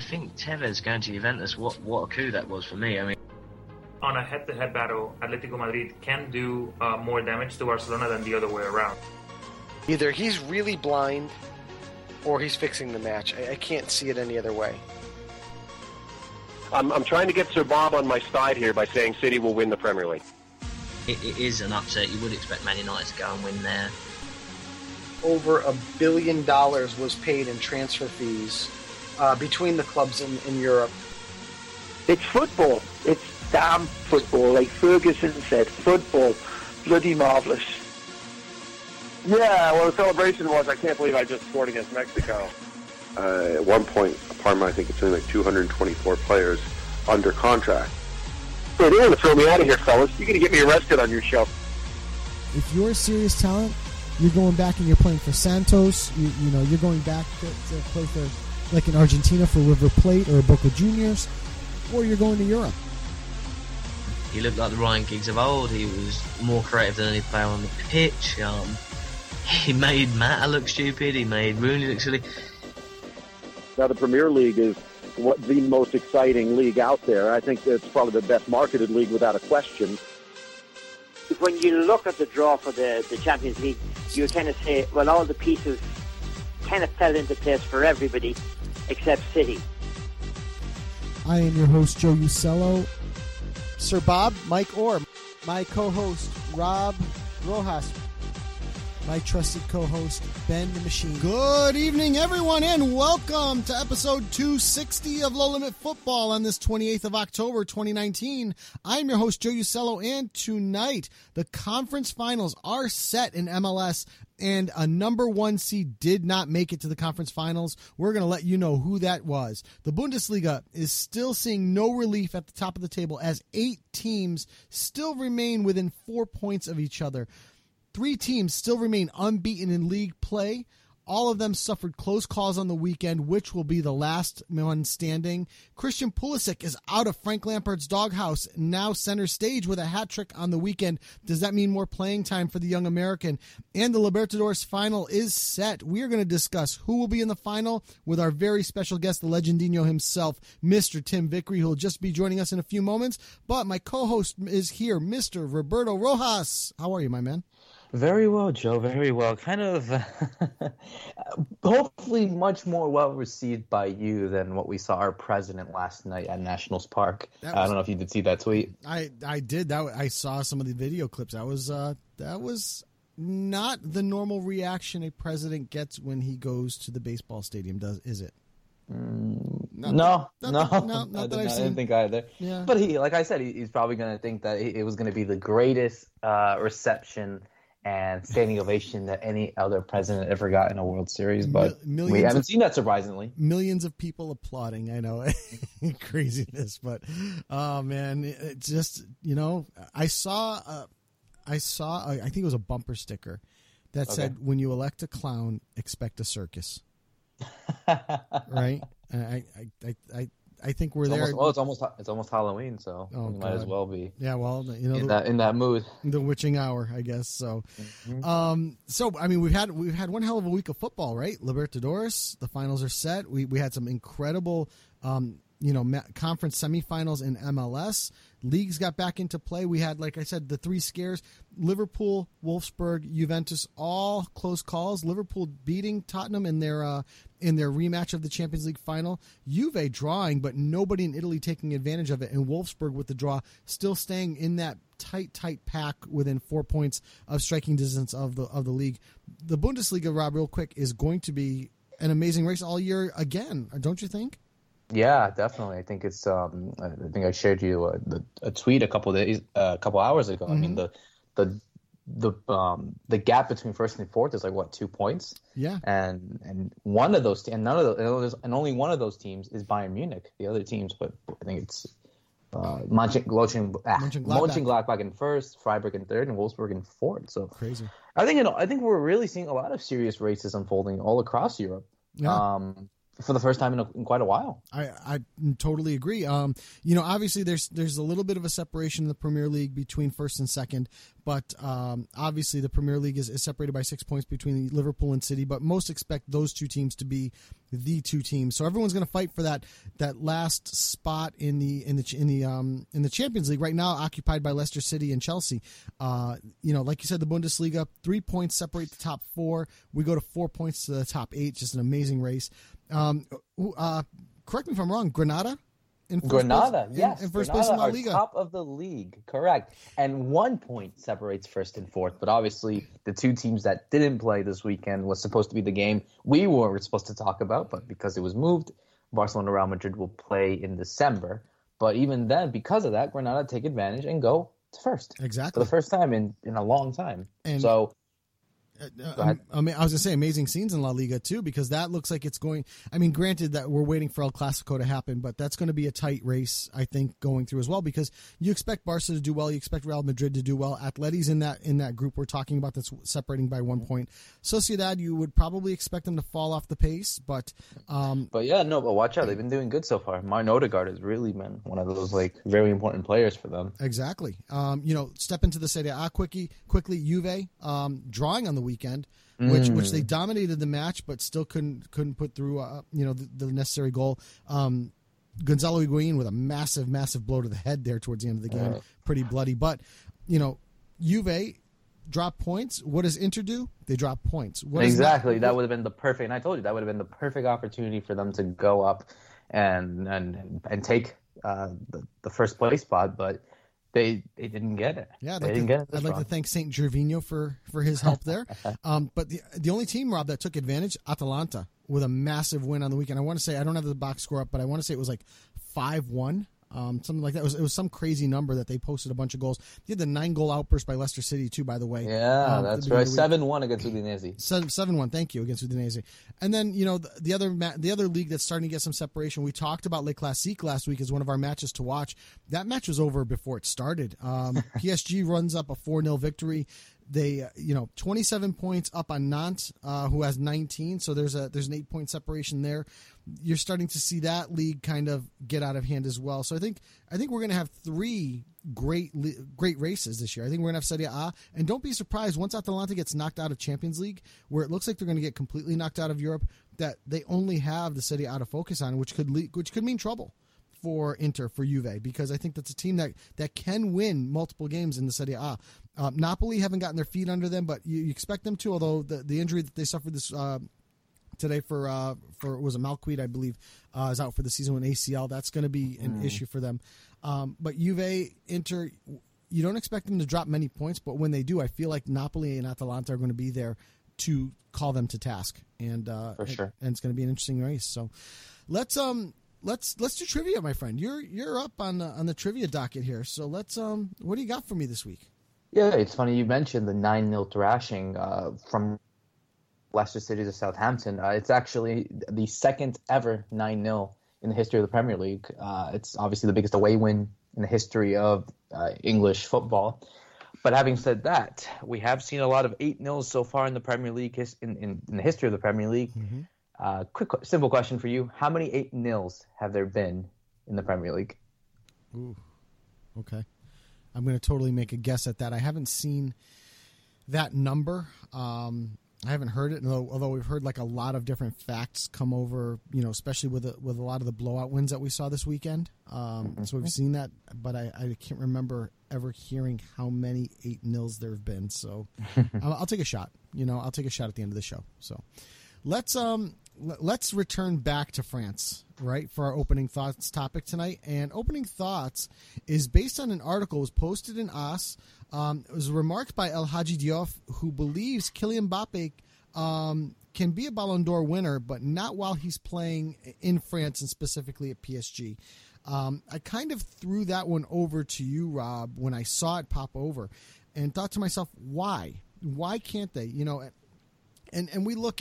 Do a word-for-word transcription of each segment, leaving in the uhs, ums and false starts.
think Tevez going to Juventus, what, what a coup that was for me. I mean, on a head-to-head battle, Atletico Madrid can do uh, more damage to Barcelona than the other way around. Either he's really blind or he's fixing the match. I, I can't see it any other way. I'm, I'm trying to get Sir Bob on my side here by saying City will win the Premier League. It, it is an upset. You would expect Man United to go and win there. Over a billion dollars was paid in transfer fees uh, between the clubs in, in Europe. It's football. It's damn football. Like Ferguson said, football. Bloody marvellous. Yeah, well, the celebration was, I can't believe I just scored against Mexico. Uh, at one point, Parma, I think it's only like two hundred twenty-four players under contract. Hey, they're going to throw me out of here, fellas. You're going to get me arrested on your show. If you're a serious talent, you're going back and you're playing for Santos. You, you know, you're going back to, to play for, like in Argentina, for River Plate or Boca Juniors, or you're going to Europe. He looked like the Ryan Giggs of old. He was more creative than any player on the pitch. Um, he made Mata look stupid. He made Rooney look silly. Now, the Premier League is what the most exciting league out there. I think it's probably the best marketed league without a question. When you look at the draw for the, the Champions League, you kind of say, well, all the pieces kind of fell into place for everybody except City. I am your host, Joe Usello. Sir Bob, Mike Orr. My co-host, Rob Rojas. My trusted co-host, Ben the Machine. Good evening, everyone, and welcome to episode two sixty of Low Limit Football on this twenty-eighth of October, twenty nineteen. I'm your host, Joe Usello, and tonight, the conference finals are set in M L S, and a number one seed did not make it to the conference finals. We're going to let you know who that was. The Bundesliga is still seeing no relief at the top of the table as eight teams still remain within four points of each other. Three teams still remain unbeaten in league play. All of them suffered close calls on the weekend, which will be the last one standing. Christian Pulisic is out of Frank Lampard's doghouse, now center stage with a hat trick on the weekend. Does that mean more playing time for the young American? And the Libertadores final is set. We are going to discuss who will be in the final with our very special guest, the Legendino himself, Mister Tim Vickery, who will just be joining us in a few moments. But my co-host is here, Mister Roberto Rojas. How are you, my man? Very well, Joe. Very well. Kind of, uh, hopefully, much more well received by you than what we saw our president last night at Nationals Park. Was, I don't know if you did see that tweet. I, I did. That I saw some of the video clips. That was uh, that was not the normal reaction a president gets when he goes to the baseball stadium. Does is it? Mm, not no, that, no, that, no, not I, that did, I've I seen. didn't think either. Yeah. But he, like I said, he, he's probably going to think that it was going to be the greatest uh, reception and standing ovation that any other president ever got in a World Series, but we haven't of, seen that, surprisingly. Millions of people applauding, I know. Craziness, but oh man, it just, you know, I saw uh, I saw a, I think it was a bumper sticker that okay. said, when you elect a clown, expect a circus. Right? I I I I I think we're it's there. Almost, well, it's almost it's almost Halloween, so oh, we might God. as well be. Yeah, well, you know, in the, that in that mood, the witching hour, I guess. So, mm-hmm. um, so I mean, we've had we've had one hell of a week of football, right? Libertadores, the finals are set. We we had some incredible, um, you know, conference semifinals in M L S. Leagues got back into play. We had, like I said, the three scares: Liverpool, Wolfsburg, Juventus, all close calls. Liverpool beating Tottenham in their uh, in their rematch of the Champions League final. Juve drawing, but nobody in Italy taking advantage of it. And Wolfsburg with the draw, still staying in that tight, tight pack within four points of striking distance of the of the league. The Bundesliga, Rob, real quick, is going to be an amazing race all year again, don't you think? Yeah, definitely. I think it's. Um, I think I shared you a, a tweet a couple days, uh, a couple hours ago. Mm-hmm. I mean, the the the um the gap between first and fourth is like what, two points? Yeah. And and one of those and none of those and only one of those teams is Bayern Munich. The other teams, but I think it's uh, Mönchengladbach, ah, Mönchengladbach in first, Freiburg in third, and Wolfsburg in fourth. So crazy. I think you know. I think we're really seeing a lot of serious races unfolding all across Europe. Yeah. Um, for the first time in, a, in quite a while. I, I totally agree. Um, you know, obviously there's there's a little bit of a separation in the Premier League between first and second, but um, obviously the Premier League is, is separated by six points between Liverpool and City. But most expect those two teams to be the two teams. So everyone's going to fight for that that last spot in the in the in the um, in the Champions League right now, occupied by Leicester City and Chelsea. Uh, you know, like you said, the Bundesliga, three points separate the top four. We go to four points to the top eight. Just an amazing race. Um, uh, correct me if I'm wrong. Granada, in first Granada, place, yes, in, in first Granada place in La are Liga, top of the league, correct. And one point separates first and fourth. But obviously, the two teams that didn't play this weekend was supposed to be the game we were supposed to talk about, but because it was moved, Barcelona Real Madrid will play in December. But even then, because of that, Granada take advantage and go to first. Exactly, for the first time in, in a long time. And so. Uh, I mean, I was going to say amazing scenes in La Liga, too, because that looks like it's going – I mean, granted that we're waiting for El Clasico to happen, but that's going to be a tight race, I think, going through as well, because you expect Barca to do well. You expect Real Madrid to do well. Atleti's in that in that group we're talking about that's separating by one point. Sociedad, you would probably expect them to fall off the pace, but um, – But, yeah, no, but watch out. They've been doing good so far. Martin Odegaard has really been one of those, like, very important players for them. Exactly. Um, you know, step into the Serie A quickly, quickly Juve um, drawing on the weekend. Which, Mm. which they dominated the match, but still couldn't couldn't put through, uh, you know, the, the necessary goal. Um, Gonzalo Higuain with a massive, massive blow to the head there towards the end of the game, Right. pretty bloody. But you know, Juve drop points. What does Inter do? They drop points. What does Exactly. that, that would have been the perfect. And I told you that would have been the perfect opportunity for them to go up and and and take uh, the, the first place spot, but. They they didn't get it. Yeah, I'd they like, didn't to, get it. I'd like to thank Saint Gervinho for, for his help there. um, but the the only team, Rob, that took advantage, Atalanta, with a massive win on the weekend. I want to say, I don't have the box score up, but I want to say it was like five one. Um, something like that. It was, it was some crazy number that they posted a bunch of goals. They had the nine-goal outburst by Leicester City, too, by the way. Yeah, um, that's right. seven one against Udinese. seven one, thank you, against Udinese. And then, you know, the, the other ma- the other league that's starting to get some separation, we talked about Le Classique last week as one of our matches to watch. That match was over before it started. Um, P S G runs up a four nil victory. They, uh, you know, twenty-seven points up on Nantes, uh, who has nineteen. So there's a there's an eight point separation there. You're starting to see that league kind of get out of hand as well. So I think I think we're going to have three great great races this year. I think we're going to have Serie A, and don't be surprised once Atalanta gets knocked out of Champions League, where it looks like they're going to get completely knocked out of Europe, that they only have the Serie A to focus on, which could le- which could mean trouble for Inter, for Juve, because I think that's a team that, that can win multiple games in the Serie A. Uh, Napoli haven't gotten their feet under them, but you, you expect them to, although the, the injury that they suffered this uh, today for, uh, for was a Malquid, I believe, uh, is out for the season with A C L. That's going to be an mm. issue for them. Um, but Juve, Inter, you don't expect them to drop many points, but when they do, I feel like Napoli and Atalanta are going to be there to call them to task. And, uh, for sure. and, and it's going to be an interesting race. So let's, um, Let's let's do trivia, my friend. You're you're up on the, on the trivia docket here. So let's um, what do you got for me this week? Yeah, it's funny you mentioned the nine nil thrashing uh, from Leicester City to Southampton. Uh, it's actually the second ever nine nil in the history of the Premier League. Uh, it's obviously the biggest away win in the history of uh, English football. But having said that, we have seen a lot of eight nils so far in the Premier League his, in, in in the history of the Premier League. Mm-hmm. Uh, quick, simple question for you. How many eight nils have there been in the Premier League? Ooh, okay. I'm going to totally make a guess at that. I haven't seen that number. Um, I haven't heard it, although, although we've heard like a lot of different facts come over, you know, especially with a, with a lot of the blowout wins that we saw this weekend. Um, mm-hmm. So we've seen that, but I, I can't remember ever hearing how many eight nils there have been. So I'll, I'll take a shot. You know, I'll take a shot at the end of the show. So let's um. Let's return back to France, right, for our opening thoughts topic tonight. And opening thoughts is based on an article that was posted in A S. Um, it was remarked by El Hadji Diouf, who believes Kylian Mbappe um, can be a Ballon d'Or winner, but not while he's playing in France and specifically at P S G. Um, I kind of threw that one over to you, Rob, when I saw it pop over and thought to myself, why? Why can't they? You know, and, and we look at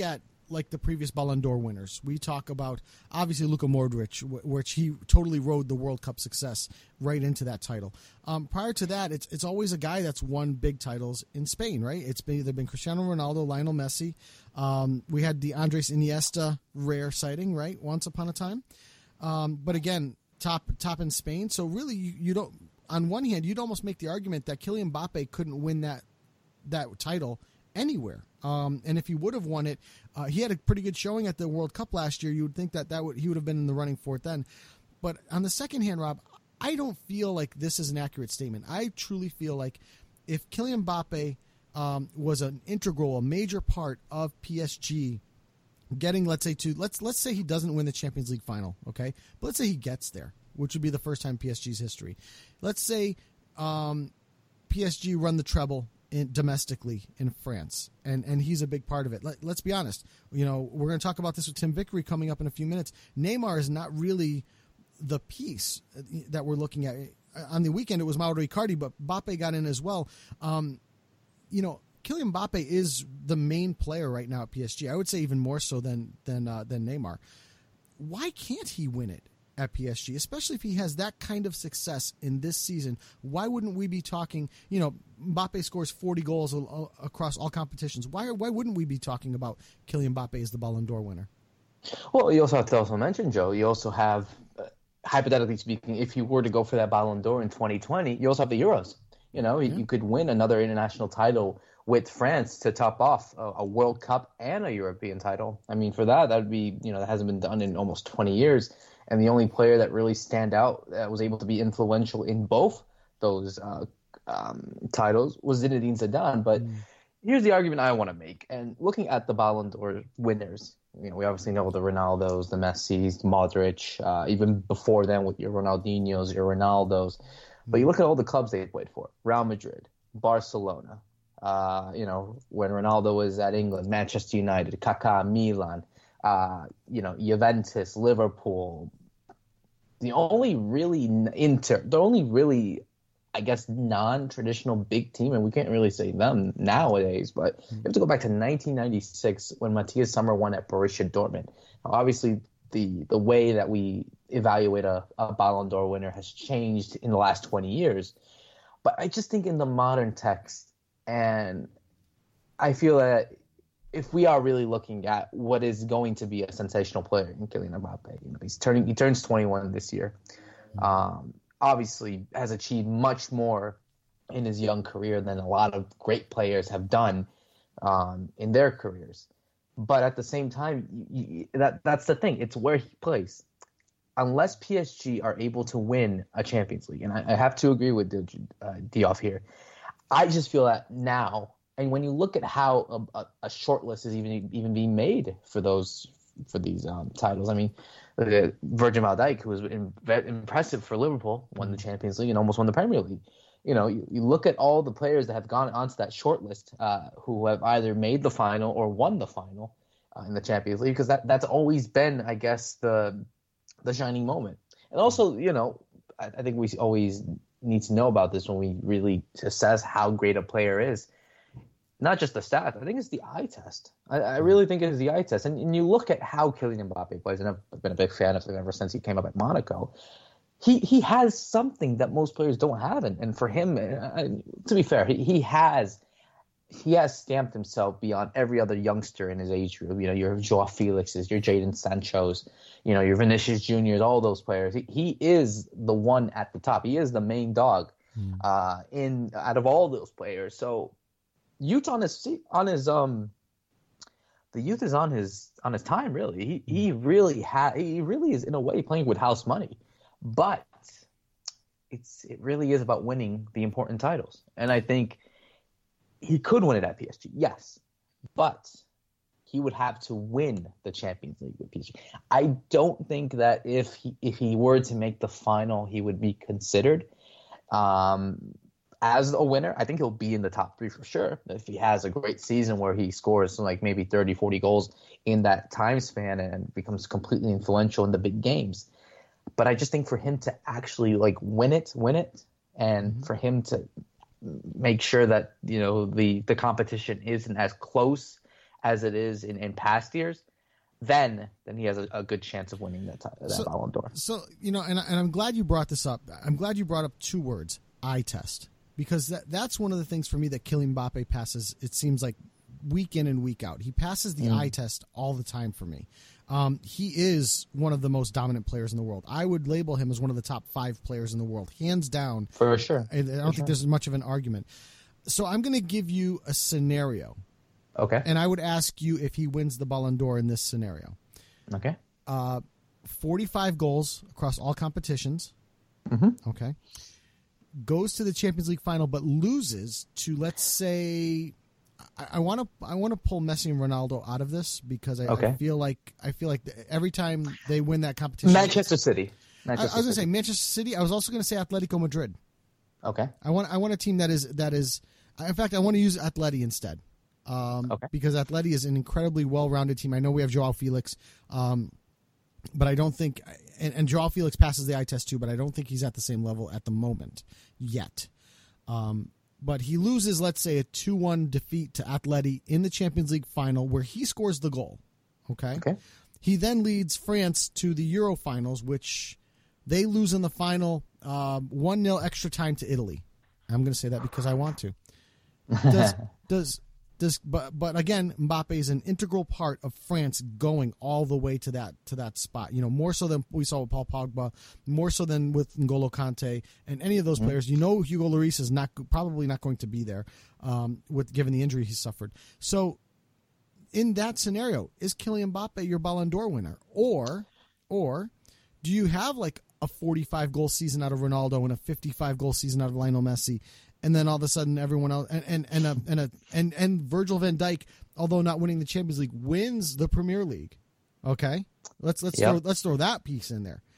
like the previous Ballon d'Or winners. We talk about, obviously, Luka Modric, which he totally rode the World Cup success right into that title. Um, prior to that, it's it's always a guy that's won big titles in Spain, right? It's been either been Cristiano Ronaldo, Lionel Messi. Um, we had the Andres Iniesta rare sighting, right, once upon a time. Um, but again, top top in Spain. So really, you, you don't. On one hand, you'd almost make the argument that Kylian Mbappe couldn't win that that title anywhere. Um, and if he would have won it, uh, he had a pretty good showing at the World Cup last year. You would think that, that would, he would have been in the running for it then. But on the second hand, Rob, I don't feel like this is an accurate statement. I truly feel like if Kylian Mbappe um, was an integral, a major part of P S G getting, let's say, to let's let's say he doesn't win the Champions League final, okay? But let's say he gets there, which would be the first time in P S G's history. Let's say um, P S G run the treble In, domestically in France, and and he's a big part of it. Let, let's be honest. You know, we're going to talk about this with Tim Vickery coming up in a few minutes. Neymar is not really the piece that we're looking at. On the weekend, it was Mauro Icardi, but Mbappe got in as well. Um, you know, Kylian Mbappe is the main player right now at P S G. I would say even more so than than uh, than Neymar. Why can't he win it at P S G, especially if he has that kind of success in this season? Why wouldn't we be talking, you know, Mbappe scores forty goals across all competitions. Why why wouldn't we be talking about Kylian Mbappe as the Ballon d'Or winner? Well, you also have to also mention, Joe, you also have, uh, hypothetically speaking, if you were to go for that Ballon d'Or in twenty twenty, you also have the Euros. You know, yeah. you could win another international title with France to top off a, a World Cup and a European title. I mean, for that, that would be, you know, that hasn't been done in almost twenty years. And the only player that really stand out that was able to be influential in both those uh, um, titles was Zinedine Zidane. But mm. here's the argument I want to make. And looking at the Ballon d'Or winners, you know, we obviously know the Ronaldos, the Messis, Modric, uh, even before then with your Ronaldinhos, your Ronaldos. But you look at all the clubs they played for: Real Madrid, Barcelona. Uh, you know, when Ronaldo was at England, Manchester United, Kaká, Milan. Uh, you know, Juventus, Liverpool. The only really inter, the only really, I guess, non-traditional big team, and we can't really say them nowadays, but you have to go back to nineteen ninety-six when Matthias Sommer won at Borussia Dortmund. Now, obviously, the the way that we evaluate a, a Ballon d'Or winner has changed in the last twenty years. But I just think in the modern text, and I feel that if we are really looking at what is going to be a sensational player in Kylian Mbappe, you know, he's turning, he turns twenty-one this year. Um, obviously, has achieved much more in his young career than a lot of great players have done um, in their careers. But at the same time, you, you, that that's the thing. It's where he plays. Unless P S G are able to win a Champions League, and I, I have to agree with uh, Diouf here, I just feel that now. And when you look at how a, a, a short list is even even being made for those for these um, titles, I mean, uh, Virgil van Dijk, who was in, impressive for Liverpool, won the Champions League and almost won the Premier League. You know, you, you look at all the players that have gone onto that short list uh, who have either made the final or won the final uh, in the Champions League, because that, that's always been, I guess, the the shining moment. And also, you know, I, I think we always need to know about this when we really assess how great a player is. Not just the stats. I think it's the eye test. I, I really think it's the eye test. And, and you look at how Kylian Mbappe plays, and I've been a big fan of him ever since he came up at Monaco. He he has something that most players don't have. And, and for him, uh, to be fair, he, he has he has stamped himself beyond every other youngster in his age group. You know, your Joao Felixes, your Jadon Sanchos, you know, your Vinicius Juniors, all those players. He, he is the one at the top. He is the main dog mm. uh, in out of all those players. So youth on his on his um, the youth is on his on his time. Really, he he really ha- he really is in a way playing with house money, but it's it really is about winning the important titles. And I think he could win it at P S G, yes, but he would have to win the Champions League with P S G. I don't think that if he if he were to make the final, he would be considered. Um, As a winner, I think he'll be in the top three for sure. If he has a great season where he scores like maybe thirty, forty goals in that time span and becomes completely influential in the big games. But I just think for him to actually like win it, win it, and mm-hmm. for him to make sure that, you know, the, the competition isn't as close as it is in, in past years, then then he has a, a good chance of winning that, that so, Ballon d'Or. So, you know, and, and I'm glad you brought this up. I'm glad you brought up two words, eye test, because that, that's one of the things for me that Kylian Mbappe passes, it seems like, week in and week out. He passes the mm. eye test all the time for me. Um, he is one of the most dominant players in the world. I would label him as one of the top five players in the world, hands down. For sure. I, I don't for think sure. there's much of an argument. So I'm going to give you a scenario. Okay. And I would ask you if he wins the Ballon d'Or in this scenario. Okay. Uh, forty-five goals across all competitions. Mm-hmm. Okay. Goes to the Champions League final, but loses to, let's say, I want to I want to pull Messi and Ronaldo out of this because I, okay. I feel like I feel like every time they win that competition, Manchester City. Manchester I, I was going to City. say Manchester City. I was also going to say Atletico Madrid. Okay. I want I want a team that is that is. In fact, I want to use Atleti instead. Um, okay. Because Atleti is an incredibly well-rounded team. I know we have Joao Felix, um, but I don't think and, and Joao Felix passes the eye test too. But I don't think he's at the same level at the moment yet. Um, But he loses, let's say, a two one defeat to Atleti in the Champions League final where he scores the goal. Okay? Okay. He then leads France to the Euro finals, which they lose in the final um, one nil extra time to Italy. I'm going to say that because I want to. Does, does, does, but, but again, Mbappe is an integral part of France going all the way to that to that spot. You know, more so than we saw with Paul Pogba, more so than with N'Golo Kante and any of those mm-hmm. players. You know, Hugo Lloris is not probably not going to be there, um, with given the injury he suffered. So, in that scenario, is Kylian Mbappe your Ballon d'Or winner, or, or do you have like a forty-five goal season out of Ronaldo and a fifty-five goal season out of Lionel Messi? And then all of a sudden, everyone else and and and a, and, a, and and Virgil van Dijk, although not winning the Champions League, wins the Premier League. Okay, let's let's yep. throw let's throw that piece in there.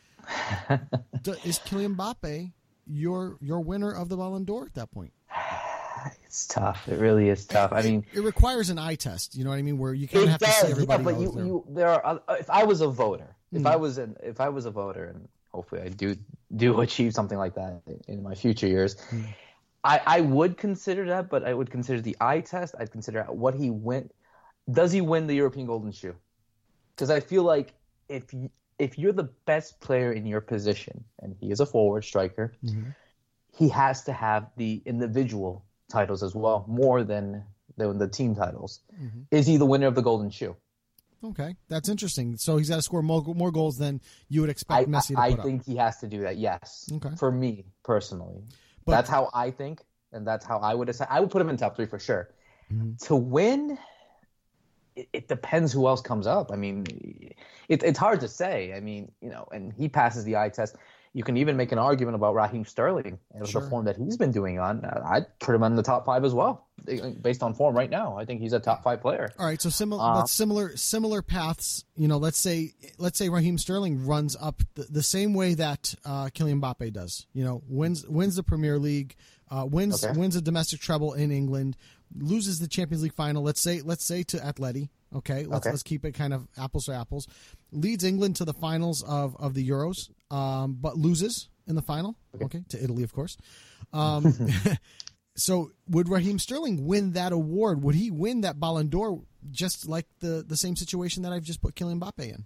Is Kylian Mbappe your your winner of the Ballon d'Or at that point? It's tough. It really is tough. It, I mean, it, it requires an eye test. You know what I mean? Where you kind of have does, to see everybody. Yeah, but you, there. you, there are. If I was a voter, if mm. I was an, if I was a voter, and hopefully I do do achieve something like that in my future years. Mm. I, I would consider that, but I would consider the eye test. I'd consider what he went. Does he win the European Golden Shoe? Because I feel like if you, if you're the best player in your position, and he is a forward striker, mm-hmm. he has to have the individual titles as well, more than the, the team titles. Mm-hmm. Is he the winner of the Golden Shoe? Okay, that's interesting. So he's got to score more, more goals than you would expect I, Messi to I, put I think up. he has to do that. Yes. Okay. For me personally. But, that's how I think, and that's how I would decide. I would put him in top three for sure. Mm-hmm. To win, it, it depends who else comes up. I mean, it, it's hard to say. I mean, you know, and he passes the eye test. You can even make an argument about Raheem Sterling and sure. the form that he's been doing on. I'd put him in the top five as well, based on form right now. I think he's a top five player. All right, so similar, uh, but similar, similar paths. You know, let's say, let's say Raheem Sterling runs up the, the same way that uh, Kylian Mbappe does. You know, wins wins the Premier League, uh, wins okay. wins a domestic treble in England, loses the Champions League final. Let's say, let's say to Atleti. Okay, let's okay. let's keep it kind of apples to apples. Leads England to the finals of, of the Euros, um, but loses in the final. Okay, okay to Italy, of course. Um, so would Raheem Sterling win that award? Would he win that Ballon d'Or just like the, the same situation that I've just put Kylian Mbappe in?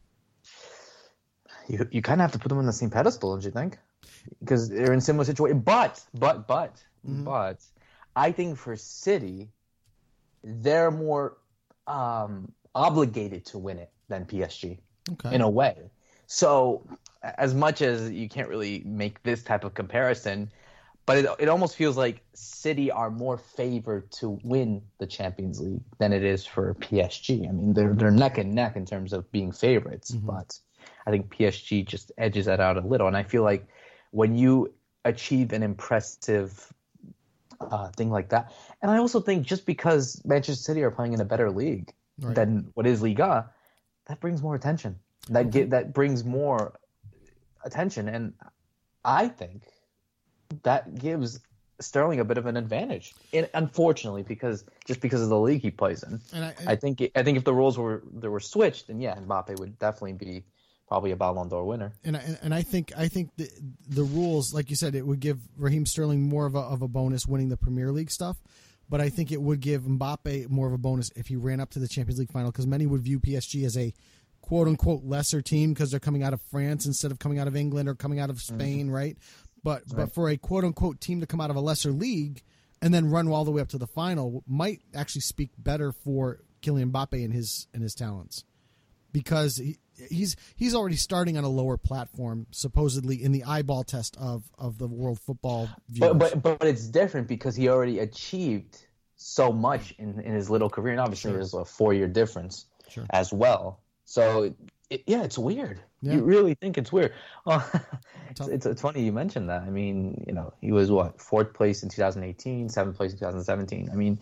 You you kind of have to put them on the same pedestal, don't you think? Because they're in similar situations. But, but, but, mm-hmm. but, I think for City, they're more um, obligated to win it than P S G okay. in a way. So as much as you can't really make this type of comparison, but it it almost feels like City are more favored to win the Champions League than it is for P S G. I mean, they're they're neck and neck in terms of being favorites, mm-hmm. but I think P S G just edges that out a little. And I feel like when you achieve an impressive uh, thing like that, and I also think just because Manchester City are playing in a better league right. than what is Liga, that brings more attention. That get that brings more attention, and I think that gives Sterling a bit of an advantage. And unfortunately, because just because of the league he plays in, and I, I think I think if the roles were they were switched, then yeah, Mbappe would definitely be probably a Ballon d'Or winner. And I, and I think I think the the rules, like you said, it would give Raheem Sterling more of a of a bonus winning the Premier League stuff. but I think it would give Mbappe more of a bonus if he ran up to the Champions League final, because many would view P S G as a quote-unquote lesser team because they're coming out of France instead of coming out of England or coming out of Spain, mm-hmm. right? But right. but for a quote-unquote team to come out of a lesser league and then run all the way up to the final might actually speak better for Kylian Mbappe and his and his talents, because he, he's he's already starting on a lower platform, supposedly in the eyeball test of, of the world football viewers. But, but but it's different because he already achieved so much in, in his little career, and obviously sure. there's a four-year difference sure. as well. So, it, yeah, it's weird. Yeah. You really think it's weird. Well, it's, it's, it's funny you mentioned that. I mean, you know, he was, what, fourth place in two thousand eighteen, seventh place in two thousand seventeen. I mean,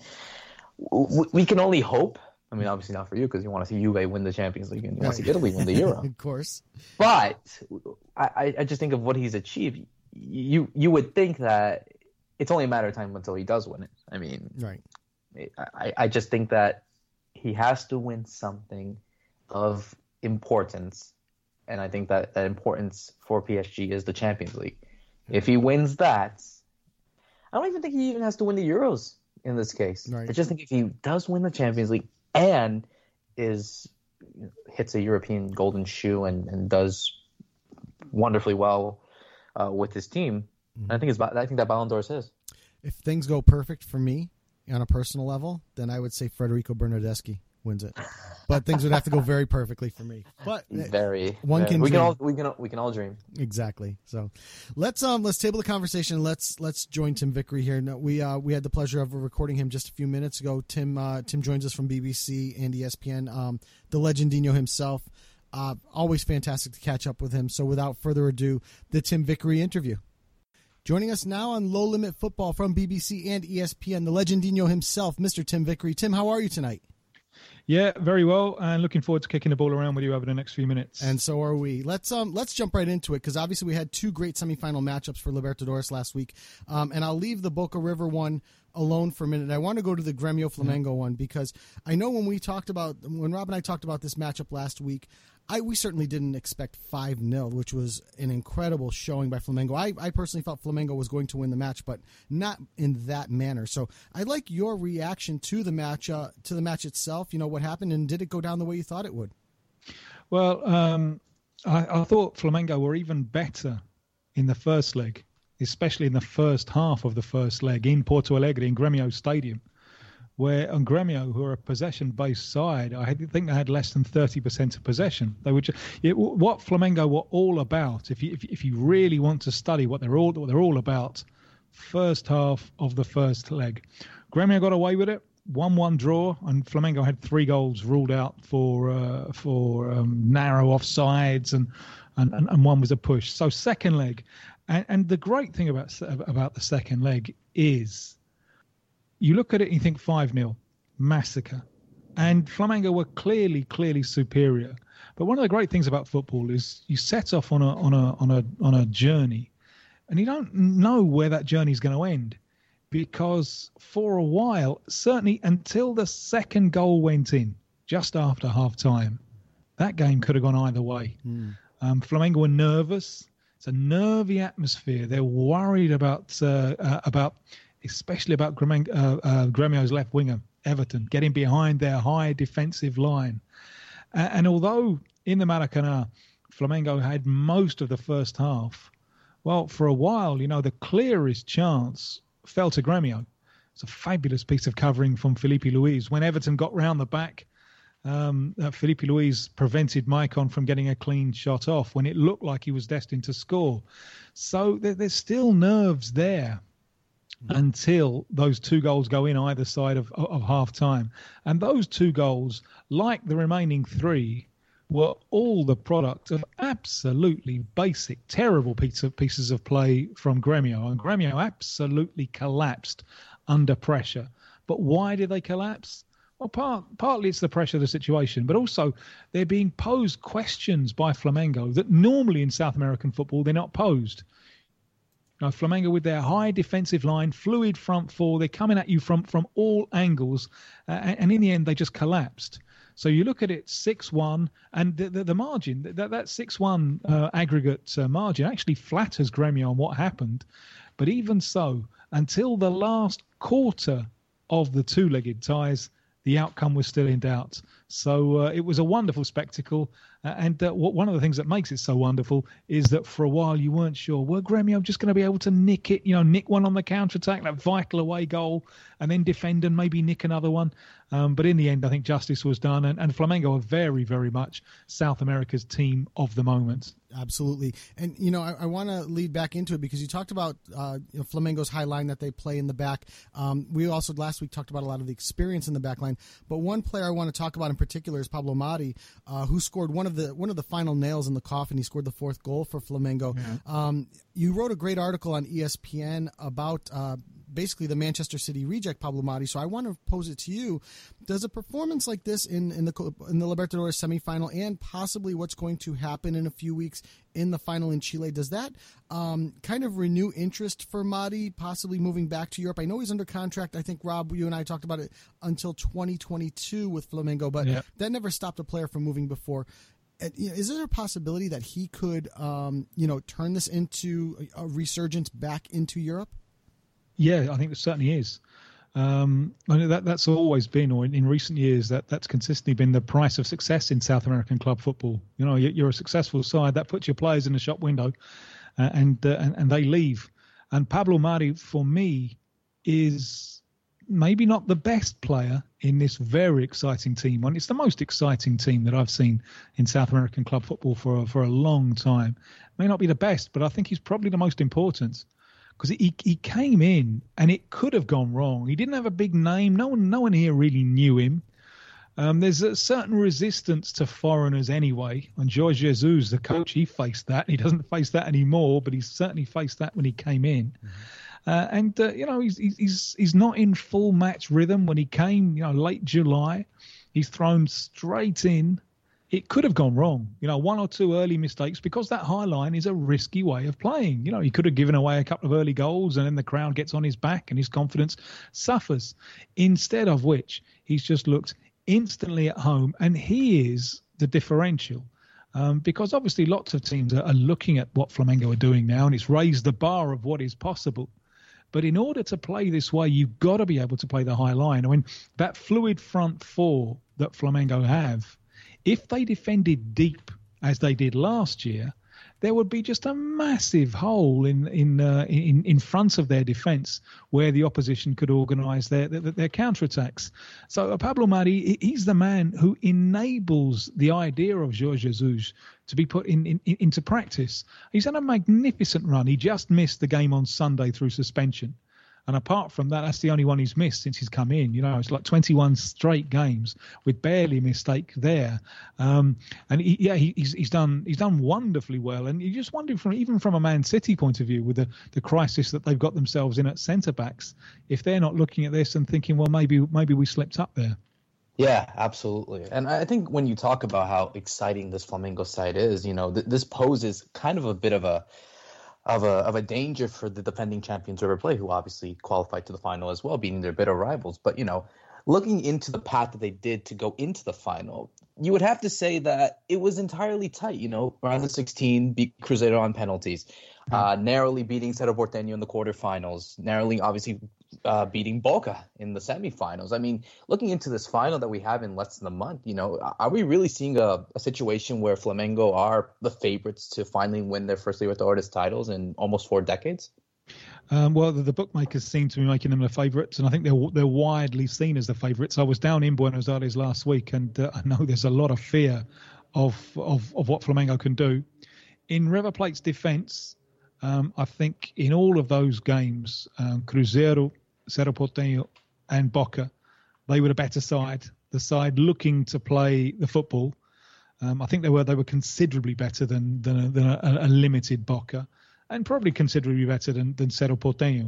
w- we can only hope. I mean, obviously not for you because you want to see Juve win the Champions League and you want to see Italy win the Euro. Of course. But I, I just think of what he's achieved. You you would think that it's only a matter of time until he does win it. I mean, right. I, I just think that he has to win something of importance, and I think that that importance for P S G is the Champions League. If he wins that, I don't even think he even has to win the Euros in this case. Right. I just think if he does win the Champions League and is you know, hits a European golden shoe and, and does wonderfully well uh, with his team, mm-hmm. I think it's I think that Ballon d'Or is his. If things go perfect for me on a personal level, then I would say Federico Bernardeschi wins it, but things would have to go very perfectly for me. But very one very. can we dream. can all we can we can all dream. Exactly. So let's um let's table the conversation. Let's let's join Tim Vickery here. No, we uh we had the pleasure of recording him just a few minutes ago. Tim uh, Tim joins us from B B C and E S P N. Um, the Legendino himself. Uh, always fantastic to catch up with him. So without further ado, the Tim Vickery interview. Joining us now on Low Limit Football from B B C and E S P N, the Legendino himself, Mister Tim Vickery. Tim, how are you tonight? Yeah, very well, and looking forward to kicking the ball around with you over the next few minutes. And so are we. Let's um let's jump right into it, because obviously we had two great semifinal matchups for Libertadores last week, um, and I'll leave the Boca River one alone for a minute. I want to go to the Gremio Flamengo mm-hmm. one, because I know when we talked about when Rob and I talked about this matchup last week, I we certainly didn't expect five nil, which was an incredible showing by Flamengo. I, I personally felt Flamengo was going to win the match, but not in that manner. So I'd like your reaction to the match, uh, to the match itself. You know, what happened, and did it go down the way you thought it would? Well, um, I, I thought Flamengo were even better in the first leg, especially in the first half of the first leg in Porto Alegre, in Gremio Stadium, where on Gremio, who are a possession-based side, I think they had less than thirty percent of possession. They were just, it, what Flamengo were all about. If you if, if you really want to study what they're all what they're all about, first half of the first leg, Gremio got away with it, one one draw, and Flamengo had three goals ruled out for uh, for um, narrow offsides, and, and and one was a push. So second leg, and, and the great thing about about the second leg is, you look at it and you think five nil, massacre. And Flamengo were clearly, clearly superior. But one of the great things about football is you set off on a on a on a on a journey, and you don't know where that journey is going to end, because for a while, certainly until the second goal went in, just after half time, that game could have gone either way. Mm. Um, Flamengo were nervous. It's a nervy atmosphere. They're worried about uh, uh, about. especially about Gremio, uh, uh, Gremio's left winger, Everton, getting behind their high defensive line. Uh, and although in the Maracanã, Flamengo had most of the first half, well, for a while, you know, the clearest chance fell to Gremio. It's a fabulous piece of covering from Felipe Luis. When Everton got round the back, um, uh, Felipe Luis prevented Maicon from getting a clean shot off when it looked like he was destined to score. So there, there's still nerves there until those two goals go in either side of, of half time. And those two goals, like the remaining three, were all the product of absolutely basic, terrible piece of, pieces of play from Gremio. And Gremio absolutely collapsed under pressure. But why did they collapse? Well, part, partly it's the pressure of the situation, but also they're being posed questions by Flamengo that normally in South American football they're not posed. You know, Flamengo with their high defensive line, fluid front four, they're coming at you from, from all angles, uh, and in the end they just collapsed. So you look at it six one, and the, the, the margin, that, that six one uh, aggregate uh, margin actually flatters Gremio on what happened. But even so, until the last quarter of the two-legged ties, the outcome was still in doubt. So uh, it was a wonderful spectacle. Uh, and uh, what, one of the things that makes it so wonderful is that for a while you weren't sure, were Grêmio just going to be able to nick it, you know, nick one on the counter-attack, that vital away goal, and then defend and maybe nick another one. Um, but in the end, I think justice was done. And, and Flamengo are very, very much South America's team of the moment. Absolutely. And, you know, I, I want to lead back into it because you talked about uh, you know, Flamengo's high line that they play in the back. Um, we also last week talked about a lot of the experience in the back line. But one player I want to talk about in particular is Pablo Mari, uh, who scored one of the one of the final nails in the coffin. He scored the fourth goal for Flamengo. Yeah. Um, you wrote a great article on E S P N about uh, basically the Manchester City reject, Pablo Mari. So I want to pose it to you. Does a performance like this in, in the in the Libertadores semifinal and possibly what's going to happen in a few weeks in the final in Chile, does that um, kind of renew interest for Mari, possibly moving back to Europe? I know he's under contract. I think, Rob, you and I talked about it until twenty twenty-two with Flamengo, but yeah. that never stopped a player from moving before. Is there a possibility that he could, um, you know, turn this into a resurgence back into Europe? Yeah, I think there certainly is. Um, I know that that's always been, or in, in recent years, that that's consistently been the price of success in South American club football. You know, you're a successful side that puts your players in the shop window, uh, and, uh, and and they leave. And Pablo Mari, for me, is maybe not the best player in this very exciting team. And it's the most exciting team that I've seen in South American club football for for a long time. May not be the best, but I think he's probably the most important. Because he he came in and it could have gone wrong. He didn't have a big name. No one no one here really knew him. Um, there's a certain resistance to foreigners anyway. And Jorge Jesus, the coach, he faced that. He doesn't face that anymore, but he certainly faced that when he came in. Mm-hmm. Uh, and uh, you know he's he's he's not in full match rhythm. When he came, you know, late July, he's thrown straight in. It could have gone wrong, you know, one or two early mistakes, because that high line is a risky way of playing. You know, he could have given away a couple of early goals and then the crowd gets on his back and his confidence suffers. Instead of which, he's just looked instantly at home, and he is the differential. Um, because obviously lots of teams are, are looking at what Flamengo are doing now, and it's raised the bar of what is possible. But in order to play this way, you've got to be able to play the high line. I mean, that fluid front four that Flamengo have, if they defended deep as they did last year, there would be just a massive hole in in uh, in, in front of their defence where the opposition could organise their their, their counterattacks. So uh, Pablo Mari, he's the man who enables the idea of Jorge Jesus to be put in, in, in into practice. He's had a magnificent run. He just missed the game on Sunday through suspension. And apart from that, that's the only one he's missed since he's come in. You know, it's like twenty-one straight games with barely a mistake there. Um, and he, yeah, he, he's he's done he's done wonderfully well. And you just wonder, from even from a Man City point of view, with the, the crisis that they've got themselves in at centre backs, if they're not looking at this and thinking, well, maybe maybe we slipped up there. Yeah, absolutely. And I think when you talk about how exciting this Flamengo side is, you know, th- this poses kind of a bit of a of a of a danger for the defending champions River Plate, who obviously qualified to the final as well, beating their bitter rivals. But, you know, looking into the path that they did to go into the final, you would have to say that it was entirely tight. You know, round of sixteen, beat Cruzeiro on penalties, uh, narrowly beating Cerro Porteño in the quarterfinals, narrowly, obviously, uh, beating Boca in the semifinals. I mean, looking into this final that we have in less than a month, you know, are we really seeing a, a situation where Flamengo are the favorites to finally win their first Libertadores titles in almost four decades? Um, well, the, the bookmakers seem to be making them the favourites, and I think they're they're widely seen as the favourites. I was down in Buenos Aires last week, and uh, I know there's a lot of fear of of, of what Flamengo can do. In River Plate's defence, um, I think in all of those games, um, Cruzeiro, Cerro Porteño, and Boca, they were the better side. The side looking to play the football. Um, I think they were they were considerably better than than a, than a, a limited Boca. And probably considerably better than, than Cerro Porteño.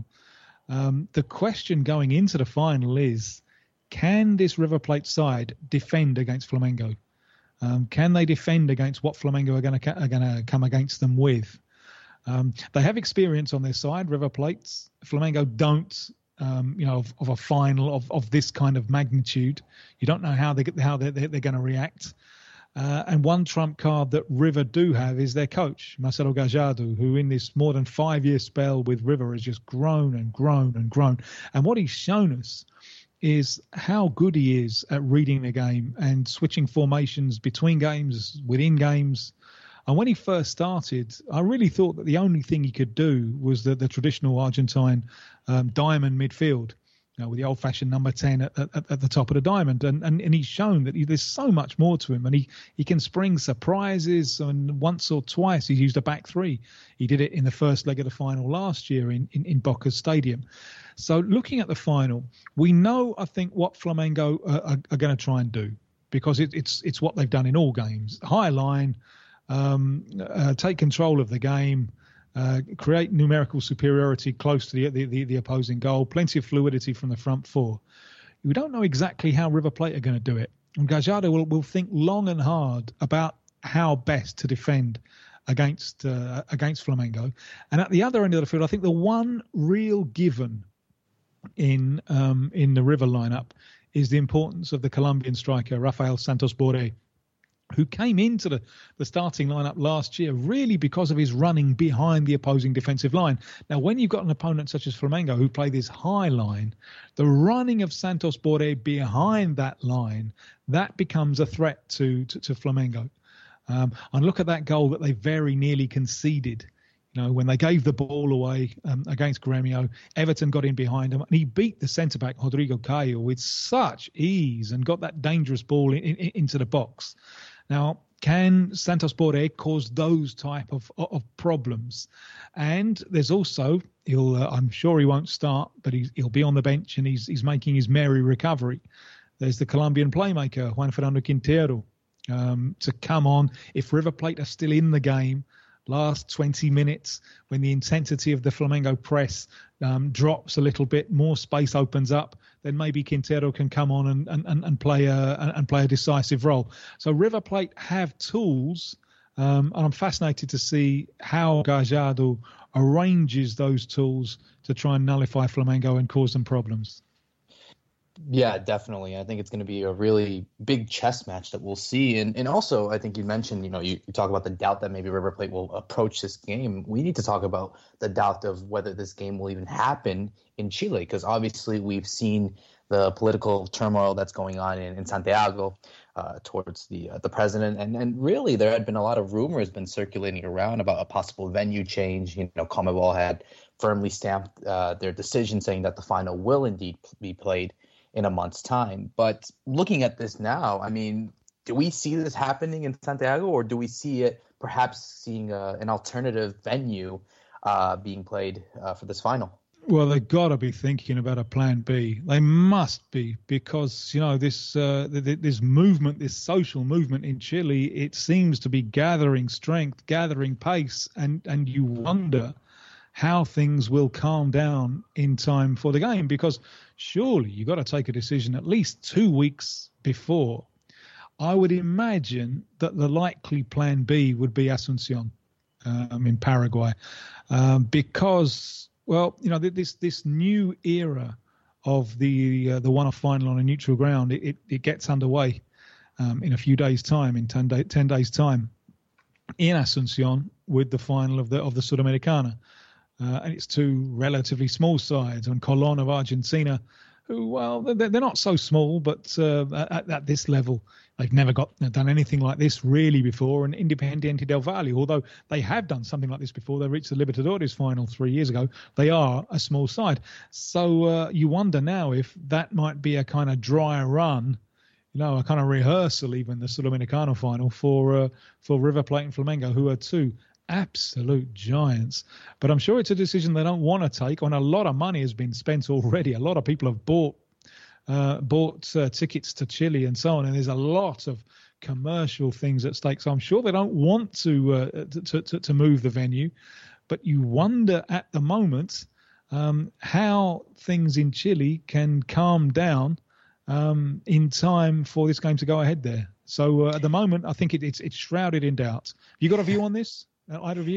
Um, the question going into the final is, can this River Plate side defend against Flamengo? Um, can they defend against what Flamengo are going to are going to come against them with? Um, they have experience on their side, River Plates. Flamengo don't, um, you know, of, of a final of, of this kind of magnitude. You don't know how they how they're, they're going to react. Uh, and one trump card that River do have is their coach, Marcelo Gallardo, who in this more than five-year spell with River has just grown and grown and grown. And what he's shown us is how good he is at reading the game and switching formations between games, within games. And when he first started, I really thought that the only thing he could do was the, the traditional Argentine um, diamond midfield, you know, with the old-fashioned number ten at, at, at the top of the diamond. And, and, and he's shown that he, there's so much more to him. And he, he can spring surprises. And once or twice he's used a back three. He did it in the first leg of the final last year in, in, in Boca's Stadium. So looking at the final, we know, I think, what Flamengo uh, are, are going to try and do, because it, it's it's what they've done in all games. High line, um, uh, take control of the game, uh, create numerical superiority close to the, the, the, the opposing goal, plenty of fluidity from the front four. We don't know exactly how River Plate are going to do it. And Gallardo will, will think long and hard about how best to defend against uh, against Flamengo. And at the other end of the field, I think the one real given in um, in the River lineup is the importance of the Colombian striker Rafael Santos Borré, who came into the, the starting lineup last year really because of his running behind the opposing defensive line. Now, when you've got an opponent such as Flamengo who play this high line, the running of Santos Borré behind that line, that becomes a threat to to, to Flamengo. Um, and look at that goal that they very nearly conceded. You know, when they gave the ball away um, against Gremio, Everton got in behind him and he beat the centre-back, Rodrigo Caio, with such ease and got that dangerous ball in, in, into the box. Now, can Santos Borré cause those type of, of problems? And there's also, he'll, uh, I'm sure he won't start, but he's, he'll be on the bench and he's, he's making his merry recovery. There's the Colombian playmaker, Juan Fernando Quintero, um, to come on if River Plate are still in the game. Last twenty minutes, when the intensity of the Flamengo press um, drops a little bit, more space opens up, then maybe Quintero can come on and and, and play a and play a decisive role. So River Plate have tools, um, and I'm fascinated to see how Gallardo arranges those tools to try and nullify Flamengo and cause them problems. Yeah, definitely. I think it's going to be a really big chess match that we'll see. And and also, I think you mentioned, you know, you, you talk about the doubt that maybe River Plate will approach this game. We need to talk about the doubt of whether this game will even happen in Chile, because obviously we've seen the political turmoil that's going on in, in Santiago uh, towards the uh, the president. And, and really, there had been a lot of rumors been circulating around about a possible venue change. You know, CONMEBOL had firmly stamped uh, their decision saying that the final will indeed be played in a month's time. But looking at this now, I mean, do we see this happening in Santiago, or do we see it perhaps seeing a, an alternative venue uh, being played uh, for this final? Well, they've got to be thinking about a plan B. They must be, because, you know, this uh, this movement, this social movement in Chile, it seems to be gathering strength, gathering pace, and, and you wonder how things will calm down in time for the game, because surely you've got to take a decision at least two weeks before. I would imagine that the likely plan B would be Asunción um, in Paraguay, um, because, well, you know, this this new era of the uh, the one-off final on a neutral ground, it, it, it gets underway um, in a few days' time, in ten, day, ten days' time, in Asunción with the final of the of the Sudamericana. Uh, and it's two relatively small sides, and Colón of Argentina, who, well, they're, they're not so small, but uh, at, at this level, they've never got done anything like this really before. And Independiente del Valle, although they have done something like this before, they reached the Libertadores final three years ago, they are a small side. So uh, you wonder now if that might be a kind of dry run, you know, a kind of rehearsal, even the Sudamericano final for uh, for River Plate and Flamengo, who are two absolute giants. But I'm sure it's a decision they don't want to take, and a lot of money has been spent already. A lot of people have bought uh, bought uh, tickets to Chile and so on, and there's a lot of commercial things at stake. So I'm sure they don't want to uh, to, to, to move the venue, but you wonder at the moment um, how things in Chile can calm down um, in time for this game to go ahead there. So uh, at the moment, I think it, it's it's shrouded in doubt. You got a view on this? Uh, either of you?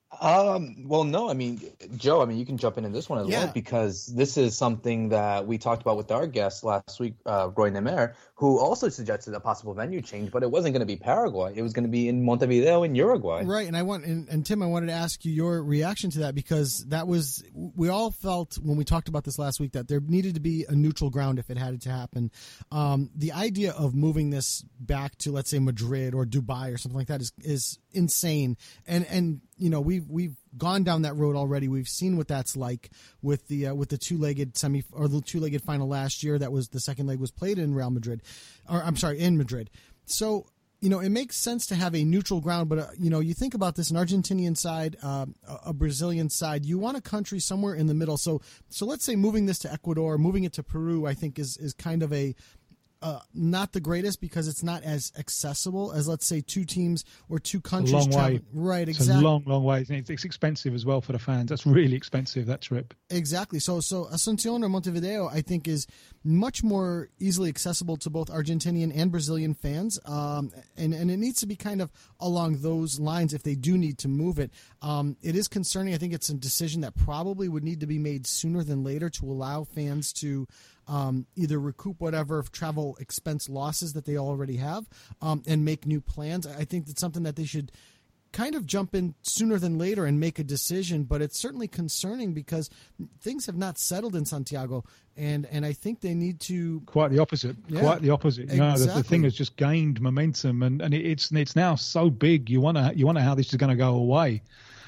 Um, well, no, I mean, Joe, I mean, you can jump in in this one as Yeah. well, because this is something that we talked about with our guest last week, uh, Roy Nemer, who also suggested a possible venue change, but it wasn't going to be Paraguay. It was going to be in Montevideo in Uruguay. Right, and I want and, and Tim, I wanted to ask you your reaction to that, because that was we all felt when we talked about this last week that there needed to be a neutral ground if it had to happen. Um, the idea of moving this back to, let's say, Madrid or Dubai or something like that is is insane, and and you know we've we've gone down that road already. We've seen what that's like with the uh, with the two-legged semi or the two-legged final last year. That was the second leg was played in Real Madrid, or I'm sorry, in Madrid. So you know it makes sense to have a neutral ground, but uh, you know you think about this: an Argentinian side, uh, a Brazilian side. You want a country somewhere in the middle. So so let's say moving this to Ecuador, moving it to Peru, I think is is kind of a Uh, not the greatest, because it's not as accessible as, let's say, two teams or two countries. A long way. traveling. Right, It's exactly. a long, long way. It's, it's expensive as well for the fans. That's really expensive, that trip. Exactly. So, so Asuncion or Montevideo, I think, is much more easily accessible to both Argentinian and Brazilian fans, um, and and it needs to be kind of along those lines if they do need to move it. Um, it is concerning. I think it's a decision that probably would need to be made sooner than later to allow fans to Um, either recoup whatever travel expense losses that they already have, um, and make new plans. I think that's something that they should kind of jump in sooner than later and make a decision. But it's certainly concerning because things have not settled in Santiago, and, and I think they need to Quite the opposite. Yeah, Quite the opposite. You know, the, the exactly. thing has just gained momentum, and, and it, it's it's now so big. You wonder you wonder how this is going to go away.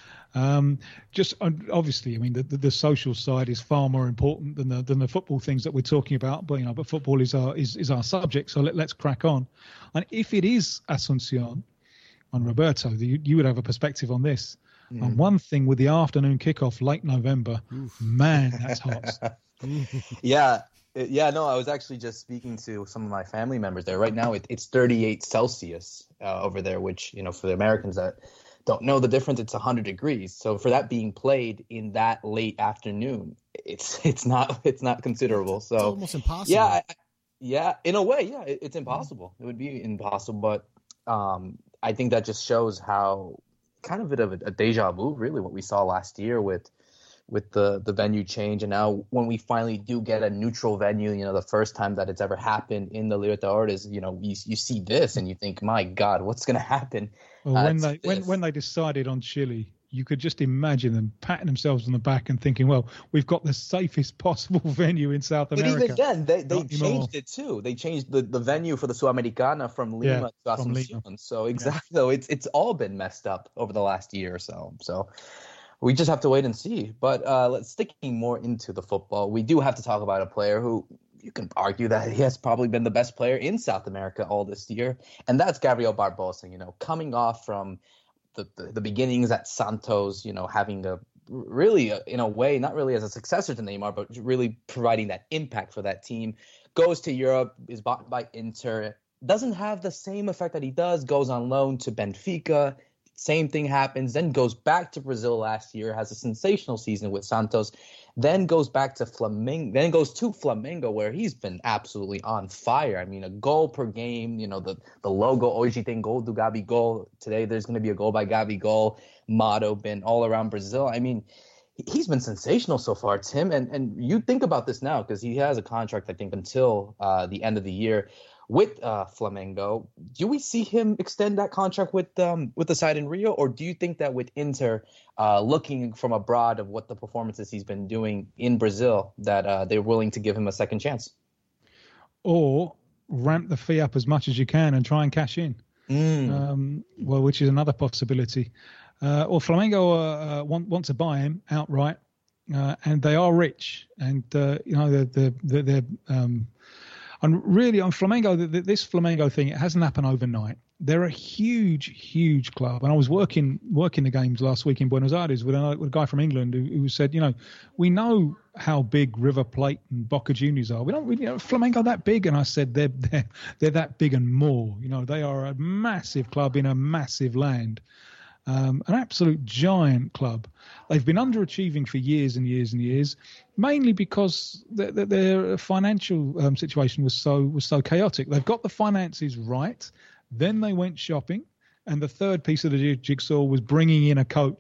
Um, just uh, obviously, I mean, the, the, the social side is far more important than the than the football things that we're talking about. But you know, but football is our is, is our subject. So let, let's crack on. And if it is Asuncion, and Roberto, you, you would have a perspective on this. Mm. And one thing with the afternoon kickoff, late November, Oof. man, that's hot. yeah. Yeah, no, I was actually just speaking to some of my family members there. Right now, it, it's thirty-eight Celsius uh, over there, which, you know, for the Americans that don't know the difference, it's one hundred degrees. So for that being played in that late afternoon, it's it's not it's not considerable. So it's almost impossible. Yeah, I, yeah, in a way, yeah, it, it's impossible. It would be impossible, but um, I think that just shows how kind of a bit of a, a deja vu, really, what we saw last year with with the the venue change, and now when we finally do get a neutral venue, you know, the first time that it's ever happened in the Libertadores, you know, you you see this and you think, my God, what's going to happen? Well, uh, when they when, when they decided on Chile, you could just imagine them patting themselves on the back and thinking, well, we've got the safest possible venue in South America. But even then, they, they Not changed anymore. it too. They changed the, the venue for the Sudamericana from Lima Yeah, to from Asunción. Lima. So exactly, so it's it's all been messed up over the last year or so. So we just have to wait and see. But uh, let's sticking more into the football. We do have to talk about a player who you can argue that he has probably been the best player in South America all this year, and that's Gabriel Barbosa. You know, coming off from the, the, the beginnings at Santos, you know, having a really, uh, in a way, not really as a successor to Neymar, but really providing that impact for that team. Goes to Europe, is bought by Inter, doesn't have the same effect that he does, goes on loan to Benfica. Same thing happens, then goes back to Brazil last year, has a sensational season with Santos, then goes back to Flamengo, then goes to Flamengo, where he's been absolutely on fire. I mean, a goal per game, you know, the, the logo, hoje tem gol do Gabigol. Today there's going to be a goal by Gabigol, motto been all around Brazil. I mean, he's been sensational so far, Tim, and, and you think about this now, because he has a contract, I think, until uh, the end of the year with uh, Flamengo. Do we see him extend that contract with um, with the side in Rio, or do you think that with Inter, uh, looking from abroad of what the performances he's been doing in Brazil, that uh, they're willing to give him a second chance? Or ramp the fee up as much as you can and try and cash in, mm. um, well, which is another possibility. Uh, or Flamengo uh, uh, want, want to buy him outright, uh, and they are rich, and uh, you know they're they're, they're um, and really on Flamengo, the, the, this Flamengo thing, it hasn't happened overnight. They're a huge, huge club, and I was working working the games last week in Buenos Aires with a, with a guy from England who, who said, you know, we know how big River Plate and Boca Juniors are. We don't really, you know, Flamengo that big, and I said they're they're they're that big and more. You know, they are a massive club in a massive land. Um, an absolute giant club. They've been underachieving for years and years and years, mainly because their, their financial um, situation was so was so chaotic. They've got the finances right, then they went shopping, and the third piece of the jigsaw was bringing in a coach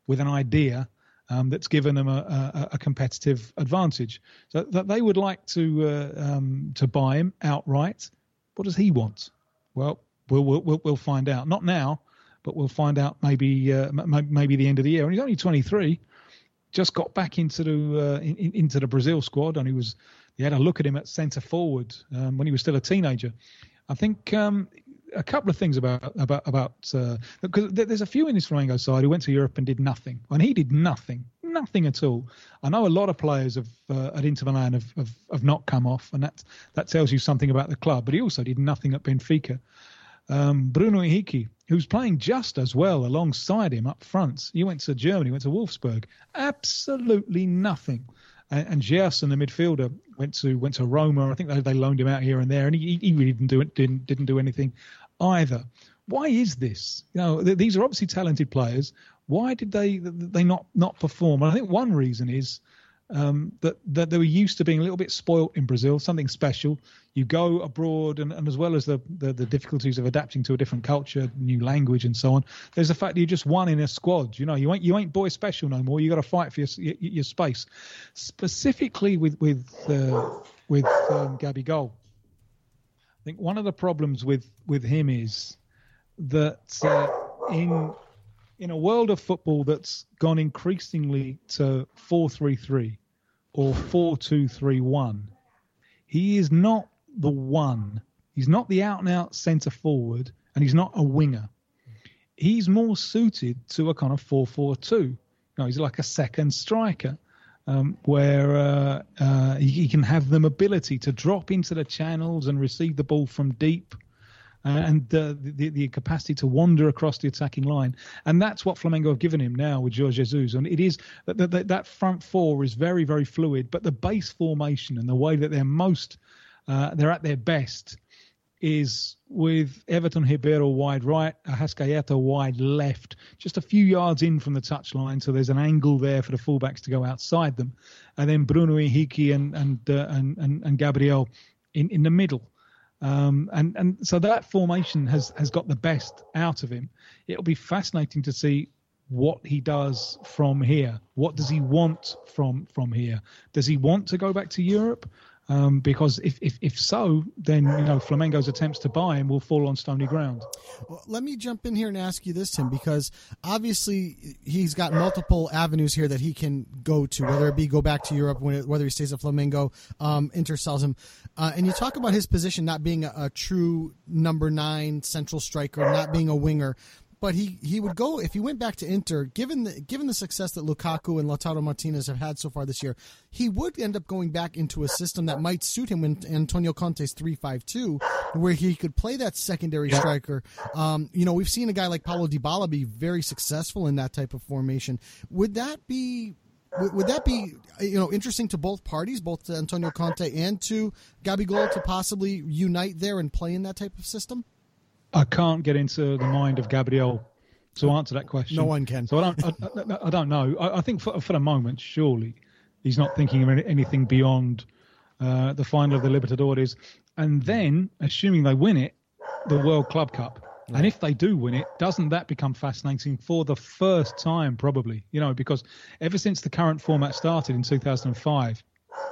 with an idea um, that's given them a, a, a competitive advantage. So that they would like to uh, um, to buy him outright. What does he want? Well, we'll we'll we'll find out. Not now, but we'll find out maybe uh, maybe the end of the year. And he's only twenty-three. Just got back into the uh, in, into the Brazil squad, and he was. He had a look at him at centre forward um, when he was still a teenager. I think um, a couple of things about about about uh, because there's a few in this Flamengo side who went to Europe and did nothing, and he did nothing, nothing at all. I know a lot of players of uh, at Inter Milan have, have have not come off, and that that tells you something about the club. But he also did nothing at Benfica. Um, Bruno Henrique, who's playing just as well alongside him up front. He went to Germany, went to Wolfsburg. Absolutely nothing. And, and Gerson, the midfielder, went to went to Roma. I think they, they loaned him out here and there, and he, he really didn't do it, didn't didn't do anything either. Why is this? You know, th- these are obviously talented players. Why did they they not not perform? And I think one reason is um, that that they were used to being a little bit spoilt in Brazil, something special. You go abroad, and, and as well as the, the the difficulties of adapting to a different culture, new language, and so on, there's the fact that you just won in a squad. You know, you ain't you ain't boy special no more. You got to fight for your, your your space. Specifically with with uh, with um, Gabigol, I think one of the problems with with him is that uh, in in a world of football that's gone increasingly to four three three or four two three one, he is not the one. He's not the out-and-out centre forward, and he's not a winger. He's more suited to a kind of four four two. You know, he's like a second striker, um, where uh, uh, he, he can have the mobility to drop into the channels and receive the ball from deep, uh, and uh, the, the capacity to wander across the attacking line. And that's what Flamengo have given him now with Jorge Jesus. And it is that, that, that front four is very, very fluid, but the base formation and the way that they're most uh, they're at their best is with Everton Ribeiro wide right, Arrascaeta wide left, just a few yards in from the touchline, so there's an angle there for the fullbacks to go outside them, and then Bruno Henrique and and uh, and, and and Gabriel in, in the middle. Um, and, and so that formation has, has got the best out of him. It'll be fascinating to see what he does from here. What does he want from from here? Does he want to go back to Europe? Um, because if, if if so, then you know Flamengo's attempts to buy him will fall on stony ground. Well, let me jump in here and ask you this, Tim, because obviously he's got multiple avenues here that he can go to, whether it be go back to Europe, whether he stays at Flamengo, um, Inter sells him. Uh, and you talk about his position not being a, a true number nine central striker, not being a winger. But he, he would go, if he went back to Inter, given the given the success that Lukaku and Lautaro Martinez have had so far this year, he would end up going back into a system that might suit him in Antonio Conte's three five two, where he could play that secondary yeah. striker. Um, you know, we've seen a guy like Paulo Dybala be very successful in that type of formation. Would that be... Would that be, you know, interesting to both parties, both to Antonio Conte and to Gabigol, to possibly unite there and play in that type of system? I can't get into the mind of Gabriel to answer that question. No one can. So I don't. I, I don't know. I, I think for, for the moment, surely he's not thinking of any, anything beyond uh, the final of the Libertadores, and then assuming they win it, the World Club Cup. Yeah. And if they do win it, doesn't that become fascinating for the first time? Probably, you know, because ever since the current format started in two thousand five.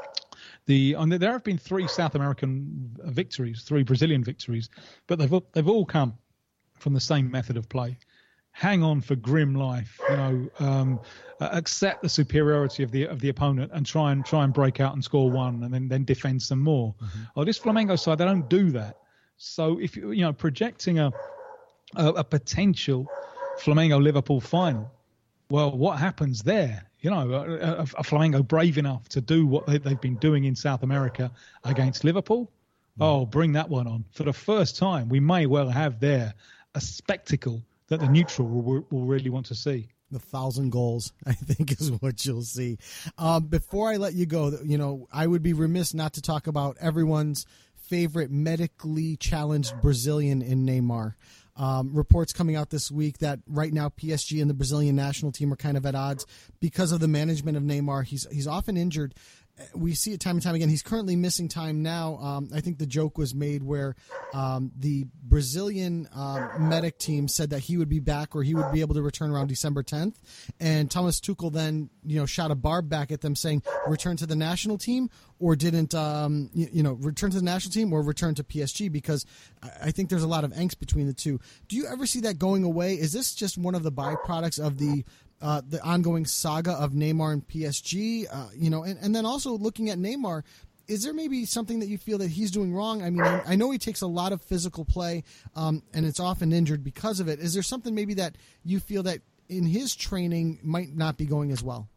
The, and there have been three South American victories, three Brazilian victories, but they've they've all come from the same method of play. Hang on for grim life, you know, um, uh, accept the superiority of the of the opponent and try and try and break out and score one, and then then defend some more. Mm-hmm. Oh, this Flamengo side, they don't do that. So if you you know projecting a a, a potential Flamengo Liverpool final, well, what happens there? You know, a, a Flamengo brave enough to do what they, they've been doing in South America against Liverpool. Oh, bring that one on. For the first time, we may well have there a spectacle that the neutral will, will really want to see. The thousand goals, I think, is what you'll see. Um, before I let you go, you know, I would be remiss not to talk about everyone's favorite medically challenged Brazilian in Neymar. Um, reports coming out this week that right now P S G and the Brazilian national team are kind of at odds because of the management of Neymar. He's he's often injured. we see it time and time again. He's currently missing time now. Um, I think the joke was made where um, the Brazilian uh, medic team said that he would be back or he would be able to return around December tenth. And Thomas Tuchel then, you know, shot a barb back at them saying, return to the national team or didn't, um, you, you know, return to the national team or return to P S G, because I think there's a lot of angst between the two. Do you ever see that going away? Is this just one of the byproducts of the Uh, the ongoing saga of Neymar and P S G, uh, you know, and, and then also looking at Neymar, is there maybe something that you feel that he's doing wrong? I mean, I, I know he takes a lot of physical play, um, and it's often injured because of it. Is there something maybe that you feel that in his training might not be going as well?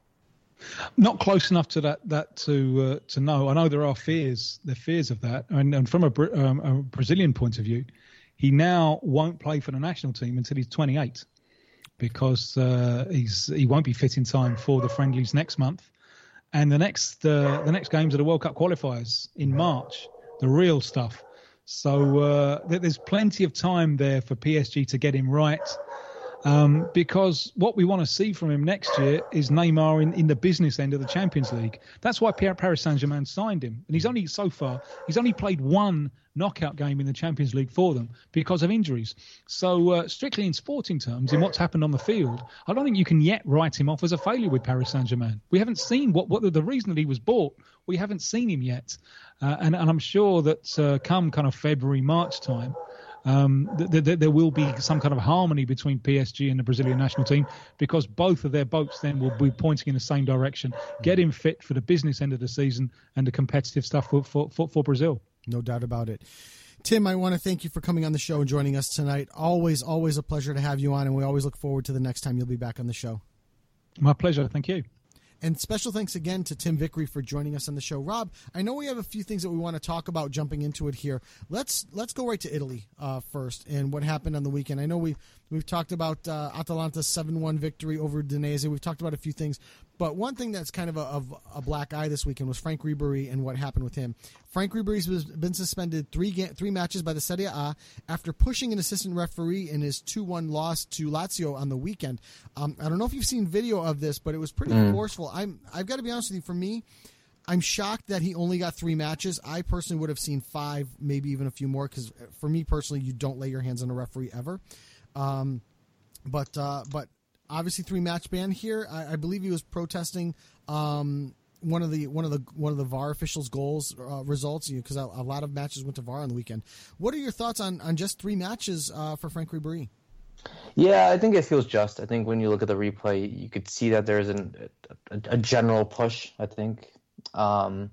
Not close enough to that that to uh, to know. I know there are fears, there are fears of that, and, and from a, um, a Brazilian point of view, he now won't play for the national team until he's twenty-eight. Because uh, he's he won't be fit in time for the friendlies next month, and the next uh, the next games are the World Cup qualifiers in March, the real stuff. So uh, there's plenty of time there for P S G to get him right, um, because what we want to see from him next year is Neymar in, in the business end of the Champions League. That's why Paris Saint-Germain signed him, and he's only so far he's only played one knockout game in the Champions League for them because of injuries. So uh, strictly in sporting terms, in what's happened on the field, I don't think you can yet write him off as a failure with Paris Saint-Germain. We haven't seen what, what the reason that he was bought. We haven't seen him yet. Uh, and, and I'm sure that uh, come kind of February, March time, um, th- th- there will be some kind of harmony between P S G and the Brazilian national team, because both of their boats then will be pointing in the same direction. Get him fit for the business end of the season and the competitive stuff for, for, for, for Brazil. No doubt about it. Tim, I want to thank you for coming on the show and joining us tonight. Always, always a pleasure to have you on, and we always look forward to the next time you'll be back on the show. My pleasure. Thank you. And special thanks again to Tim Vickery for joining us on the show. Rob, I know we have a few things that we want to talk about jumping into it here. Let's let's go right to Italy uh, first and what happened on the weekend. I know we, we've talked about uh, Atalanta's seven one victory over Udinese. We've talked about a few things. But one thing that's kind of a, of a black eye this weekend was Frank Ribery and what happened with him. Frank Ribery's been suspended three ga- three matches by the Serie A after pushing an assistant referee in his two one loss to Lazio on the weekend. Um, I don't know if you've seen video of this, but it was pretty mm. forceful. I'm, I've got to be honest with you, for me, I'm shocked that he only got three matches. I personally would have seen five, maybe even a few more, because for me personally, you don't lay your hands on a referee ever. Um, but uh, but obviously three match ban here. I, I believe he was protesting um, one of the one of the one of the V A R officials' goals uh, results, because you know, a, a lot of matches went to V A R on the weekend. What are your thoughts on, on just three matches uh, for Frank Ribery? Yeah, I think it feels just. I think when you look at the replay, you could see that there's an, a, a general push, I think. Um,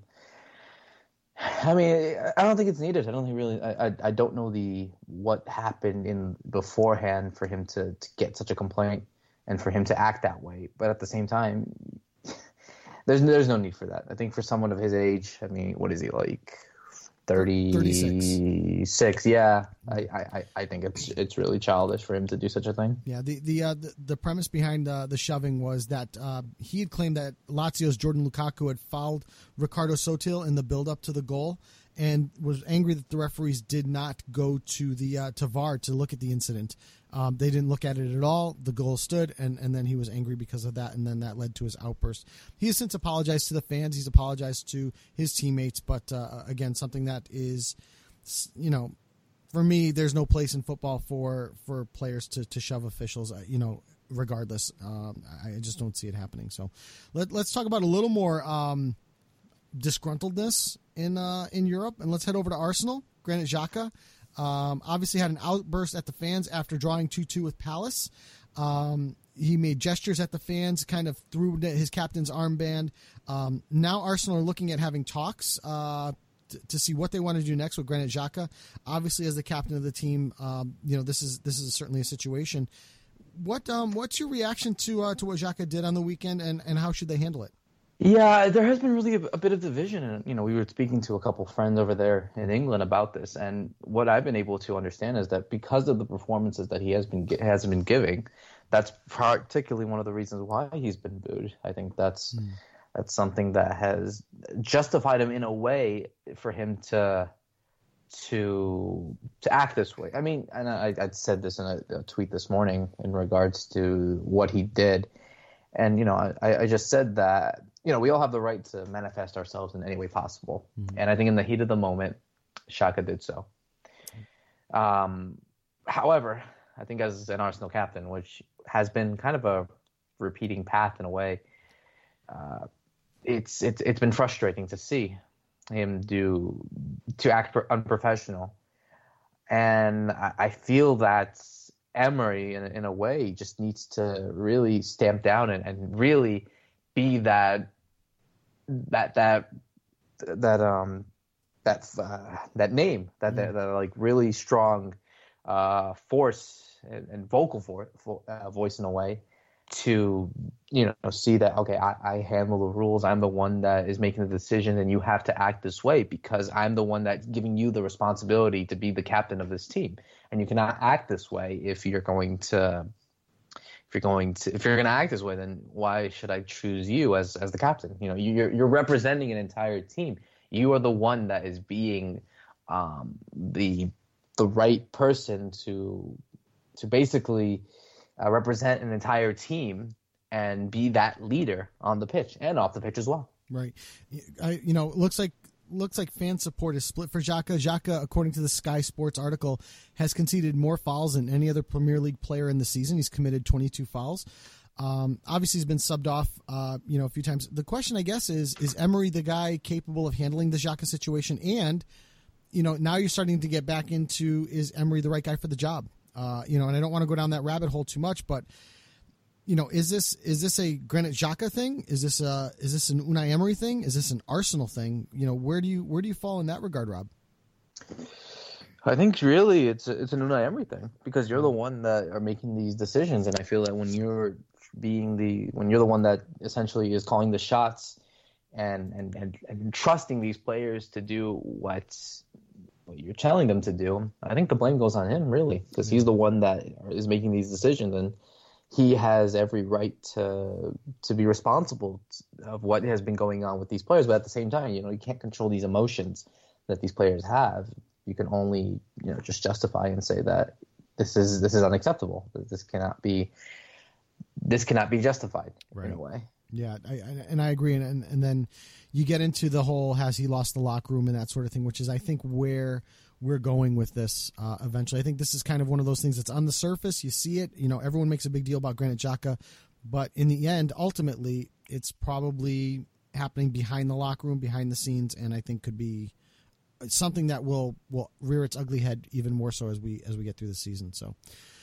I mean, I don't think it's needed. I don't think really. I, I, I don't know the what happened in beforehand for him to, to get such a complaint and for him to act that way. But at the same time, there's there's no need for that. I think for someone of his age, I mean, what is he like? thirty-six Yeah, I, I, I think it's it's really childish for him to do such a thing. Yeah, the the uh, the, the premise behind uh, the shoving was that uh, he had claimed that Lazio's Jordan Lukaku had fouled Ricardo Sotil in the build-up to the goal, and was angry that the referees did not go to the uh, to V A R to look at the incident. Um, they didn't look at it at all. The goal stood, and, and then he was angry because of that, and then that led to his outburst. He has since apologized to the fans. He's apologized to his teammates, but uh, again, something that is, you know, for me, there's no place in football for, for players to, to shove officials, uh, you know, regardless. Um, I just don't see it happening. So let, let's talk about a little more um, disgruntledness in uh, in Europe, and let's head over to Arsenal. Granit Xhaka Um, obviously had an outburst at the fans after drawing two two with Palace. Um, he made gestures at the fans, kind of threw his captain's armband. Um, now Arsenal are looking at having talks uh, t- to see what they want to do next with Granit Xhaka. Obviously, as the captain of the team, um, you know this is this is certainly a situation. What um, what's your reaction to uh, to what Xhaka did on the weekend, and, and how should they handle it? Yeah, there has been really a, a bit of division. And, you know, we were speaking to a couple friends over there in England about this. And what I've been able to understand is that because of the performances that he has been has been giving, that's particularly one of the reasons why he's been booed. I think that's mm. that's something that has justified him in a way for him to to to act this way. I mean, and I, I said this in a, a tweet this morning in regards to what he did. And, you know, I, I just said that you know, we all have the right to manifest ourselves in any way possible. Mm-hmm. And I think in the heat of the moment, Xhaka did so. Um, however, I think as an Arsenal captain, which has been kind of a repeating path in a way, uh, it's it's it's been frustrating to see him do to act unprofessional, and I, I feel that Emery, in in a way, just needs to really stamp down and, and really be that that that that um that uh, that name that, that that like really strong uh, force and, and vocal for, for uh, voice in a way to, you know, see that, okay, I, I handle the rules. I'm the one that is making the decision, and you have to act this way because I'm the one that's giving you the responsibility to be the captain of this team. And you cannot act this way if you're going to, if you're going to, if you're going to act this way, then why should I choose you as, as the captain? You know, you're, you're representing an entire team. You are the one that is being um, the, the right person to, to basically Uh, represent an entire team and be that leader on the pitch and off the pitch as well. Right. I, you know, looks like looks like fan support is split for Xhaka. Xhaka, according to the Sky Sports article, has conceded more fouls than any other Premier League player in the season. He's committed twenty-two fouls. Um, obviously, he's been subbed off, uh, you know, a few times. The question, I guess, is is Emery the guy capable of handling the Xhaka situation? And, you know, now you're starting to get back into, is Emery the right guy for the job? Uh, you know, and I don't want to go down that rabbit hole too much, but you know, is this is this a Granit Xhaka thing? Is this a is this an Unai Emery thing? Is this an Arsenal thing? You know, where do you where do you fall in that regard, Rob? I think really it's a, it's an Unai Emery thing because you're the one that are making these decisions, and I feel that when you're being the when you're the one that essentially is calling the shots and and and, and trusting these players to do what's what you're telling them to do, I think the blame goes on him, really, because he's the one that is making these decisions, and he has every right to to be responsible of what has been going on with these players. But at the same time, you know, you can't control these emotions that these players have. You can only, you know, just justify and say that this is this is unacceptable. That this cannot be this cannot be justified right. in a way. Yeah, I, I, and I agree. And, and then you get into the whole has he lost the locker room and that sort of thing, which is, I think, where we're going with this uh, eventually. I think this is kind of one of those things that's on the surface. You see it. You know, everyone makes a big deal about Granit Xhaka. But in the end, ultimately, it's probably happening behind the locker room, behind the scenes, and I think could be something that will, will rear its ugly head even more so as we as we get through the season. So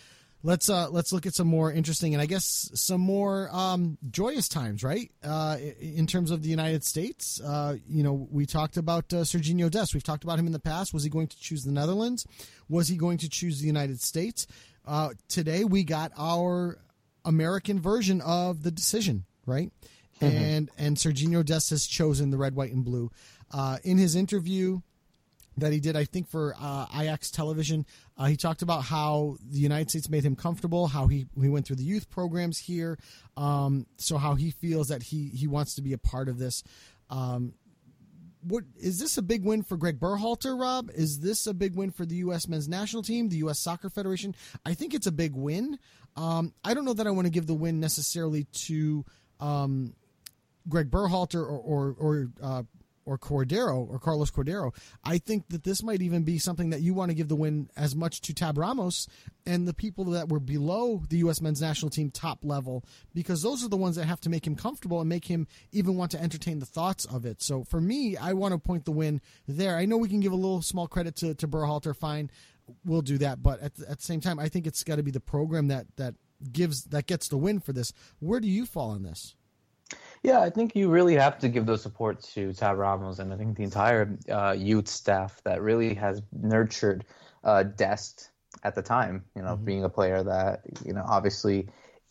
Let's uh, let's look at some more interesting and I guess some more um, joyous times, right? Uh, in terms of the United States, uh, you know, we talked about uh, Sergiño Dest. We've talked about him in the past. Was he going to choose the Netherlands? Was he going to choose the United States? Uh, today we got our American version of the decision, right? Mm-hmm. And and Sergiño Dest has chosen the red, white, and blue. Uh, in his interview that he did, I think, for uh, Ajax Television, uh, he talked about how the United States made him comfortable, how he, he went through the youth programs here, um, so how he feels that he, he wants to be a part of this. Um, what is this a big win for Greg Berhalter, Rob? Is this a big win for the U S men's national team, the U S Soccer Federation? I think it's a big win. Um, I don't know that I want to give the win necessarily to um, Greg Berhalter or, or, or uh, or Cordero or Carlos Cordero. I think that this might even be something that you want to give the win as much to Tab Ramos and the people that were below the U S men's national team top level, because those are the ones that have to make him comfortable and make him even want to entertain the thoughts of it. So for me, I want to point the win there. I know we can give a little small credit to, to Berhalter. Fine. We'll do that. But at the, at the same time, I think it's got to be the program that, that gives, that gets the win for this. Where do you fall on this? Yeah, I think you really have to give those support to Tab Ramos and I think the entire uh, youth staff that really has nurtured uh, Dest at the time, you know, mm-hmm. being a player that, you know, obviously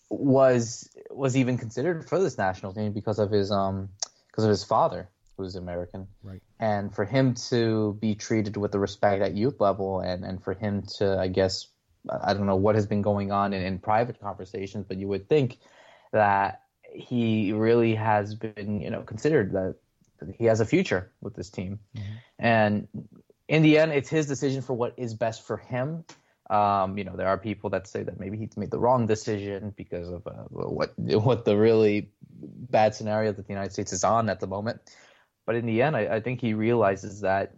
was was even considered for this national team because of his um because of his father, who's American. Right. And for him to be treated with the respect at youth level and, and for him to, I guess, I don't know what has been going on in, in private conversations, but you would think that he really has been, you know, considered that he has a future with this team. Mm-hmm. And in the end, it's his decision for what is best for him. Um, you know, there are people that say that maybe he's made the wrong decision because of uh, what what the really bad scenario that the United States is on at the moment. But in the end, I, I think he realizes that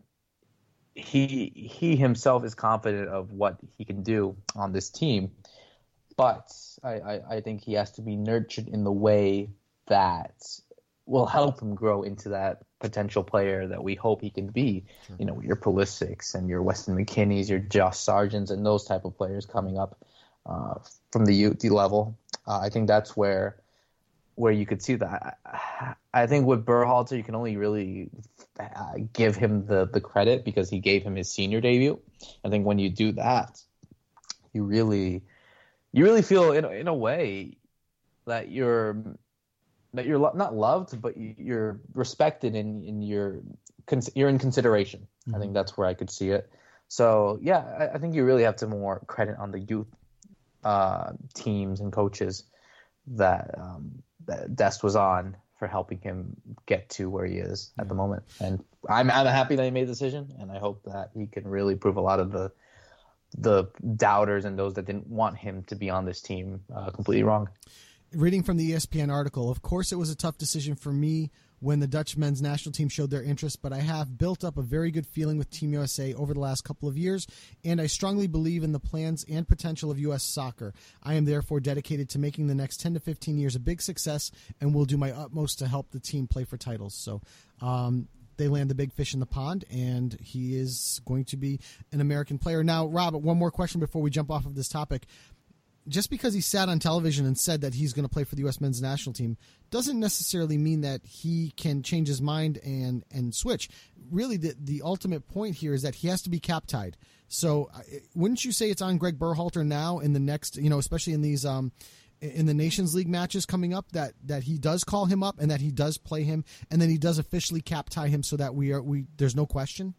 he he himself is confident of what he can do on this team. But I, I, I think he has to be nurtured in the way that will help him grow into that potential player that we hope he can be. Sure. You know, your Pulisics and your Weston McKennies, your Josh Sargents, and those type of players coming up uh, from the youth level. Uh, I think that's where where you could see that. I, I think with Berhalter, you can only really uh, give him the, the credit because he gave him his senior debut. I think when you do that, you really you really feel in in a way that you're that you're lo- not loved, but you're respected and in, in your you're in consideration. Mm-hmm. I think that's where I could see it. So yeah, I, I think you really have to more credit on the youth uh, teams and coaches that um, that Dest was on for helping him get to where he is at yeah. the moment. And I'm I'm happy that he made the decision, and I hope that he can really prove a lot of the the doubters and those that didn't want him to be on this team uh, completely wrong. Reading from the E S P N article, of course it was a tough decision for me when the Dutch men's national team showed their interest, but I have built up a very good feeling with Team U S A over the last couple of years, and I strongly believe in the plans and potential of U S soccer. I am therefore dedicated to making the next ten to fifteen years a big success, and will do my utmost to help the team play for titles. So um, they land the big fish in the pond, and he is going to be an American player. Now, Rob, one more question before we jump off of this topic. Just because he sat on television and said that he's going to play for the U S men's national team doesn't necessarily mean that he can change his mind and, and switch. Really, the, the ultimate point here is that he has to be cap tied. So uh, wouldn't you say it's on Greg Berhalter now in the next, you know, especially in these um, in the Nations League matches coming up, that, that he does call him up and that he does play him and then he does officially cap tie him so that we are we there's no question?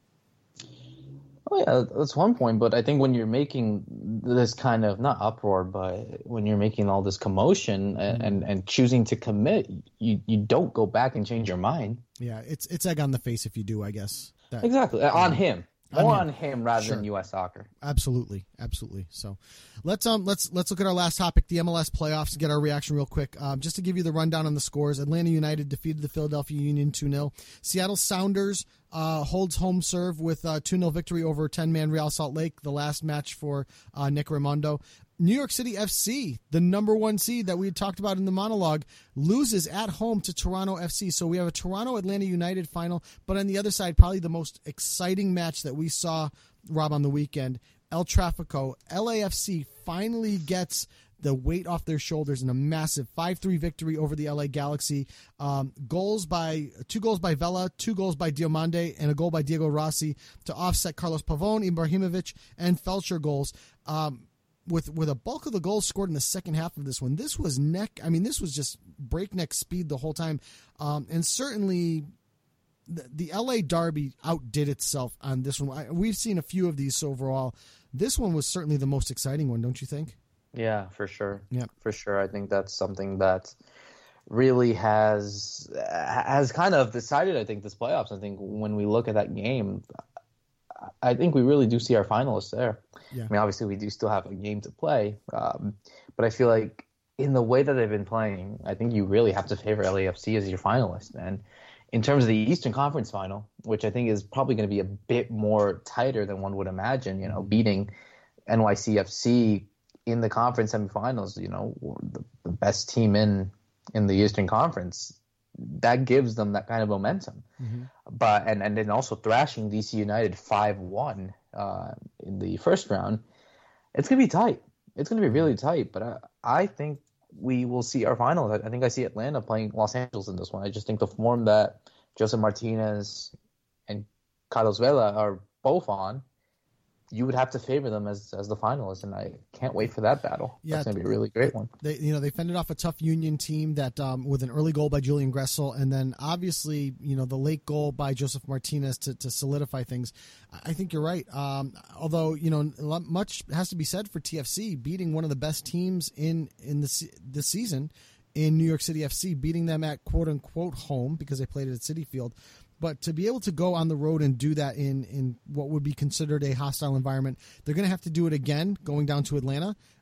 Oh yeah, that's one point. But I think when you're making this kind of, not uproar, but when you're making all this commotion and, and, and choosing to commit, you, you don't go back and change your mind. Yeah, it's it's egg on the face if you do, I guess. That, exactly. Um, on him. More on him, on him rather sure. than U S soccer. Absolutely, absolutely. So, let's um let's let's look at our last topic, the M L S playoffs, and get our reaction real quick. Um, just to give you the rundown on the scores: Atlanta United defeated the Philadelphia Union two nil. Seattle Sounders uh, holds home serve with a two nil victory over ten-man Real Salt Lake, the last match for uh, Nick Raimondo. New York City F C, the number one seed that we had talked about in the monologue, loses at home to Toronto F C. So we have a Toronto-Atlanta United final, but on the other side, probably the most exciting match that we saw, Rob, on the weekend, El Tráfico. L A F C finally gets the weight off their shoulders in a massive five three victory over the L A Galaxy. Um, goals by two goals by Vela, two goals by Diomande, and a goal by Diego Rossi to offset Carlos Pavón, Ibrahimovic, and Felcher goals. Um, With with a bulk of the goals scored in the second half of this one, this was neck. I mean, this was just breakneck speed the whole time, um, and certainly the, the L A Derby outdid itself on this one. I, we've seen a few of these so overall. This one was certainly the most exciting one, don't you think? Yeah, for sure. Yeah, for sure. I think that's something that really has has kind of decided. I think this playoffs. I think when we look at that game, I think we really do see our finalists there. Yeah. I mean, obviously, we do still have a game to play, um, but I feel like in the way that they've been playing, I think you really have to favor L A F C as your finalist. And in terms of the Eastern Conference final, which I think is probably going to be a bit more tighter than one would imagine, you know, beating N Y C F C in the conference semifinals, you know, the, the best team in in the Eastern Conference, that gives them that kind of momentum. Mm-hmm. But and, and then also thrashing D C United five one uh, in the first round, it's going to be tight. It's going to be really tight. But I, I think we will see our finals. I, I think I see Atlanta playing Los Angeles in this one. I just think the form that Joseph Martinez and Carlos Vela are both on, you would have to favor them as as the finalists, and I can't wait for that battle. Yeah, that's going to be a really great one. They, you know, they fended off a tough Union team that um, with an early goal by Julian Gressel, and then obviously, you know, the late goal by Joseph Martinez to, to solidify things. I think you're right. Um, although, you know, much has to be said for T F C beating one of the best teams in in the this season in New York City F C, beating them at quote unquote home because they played it at Citi Field. But to be able to go on the road and do that in, in what would be considered a hostile environment, they're going to have to do it again going down to Atlanta.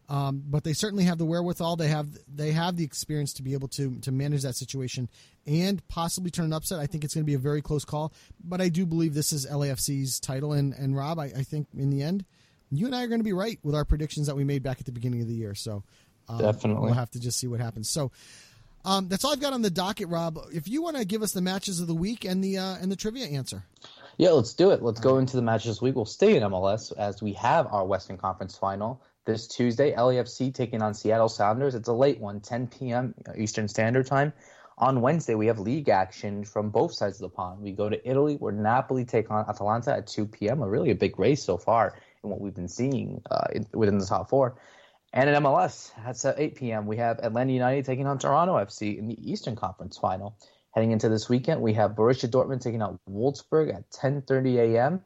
Um, but they certainly have the wherewithal. They have they have the experience to be able to to manage that situation and possibly turn an upset. I think it's going to be a very close call, but I do believe this is L A F C's title. And, and Rob, I, I think in the end, you and I are going to be right with our predictions that we made back at the beginning of the year. So um, definitely, we'll have to just see what happens. So um, that's all I've got on the docket, Rob. If you want to give us the matches of the week and the uh, and the trivia answer. Yeah, let's do it. Let's go into the matches this week. We'll stay in M L S as we have our Western Conference final. This Tuesday, L A F C taking on Seattle Sounders. It's a late one, ten p.m. Eastern Standard Time. On Wednesday, we have league action from both sides of the pond. We go to Italy, where Napoli take on Atalanta at two p.m. A really a big race so far in what we've been seeing uh, in, within the top four. And in M L S, that's at eight p.m. We have Atlanta United taking on Toronto F C in the Eastern Conference final. Heading into this weekend, we have Borussia Dortmund taking on Wolfsburg at ten thirty a.m.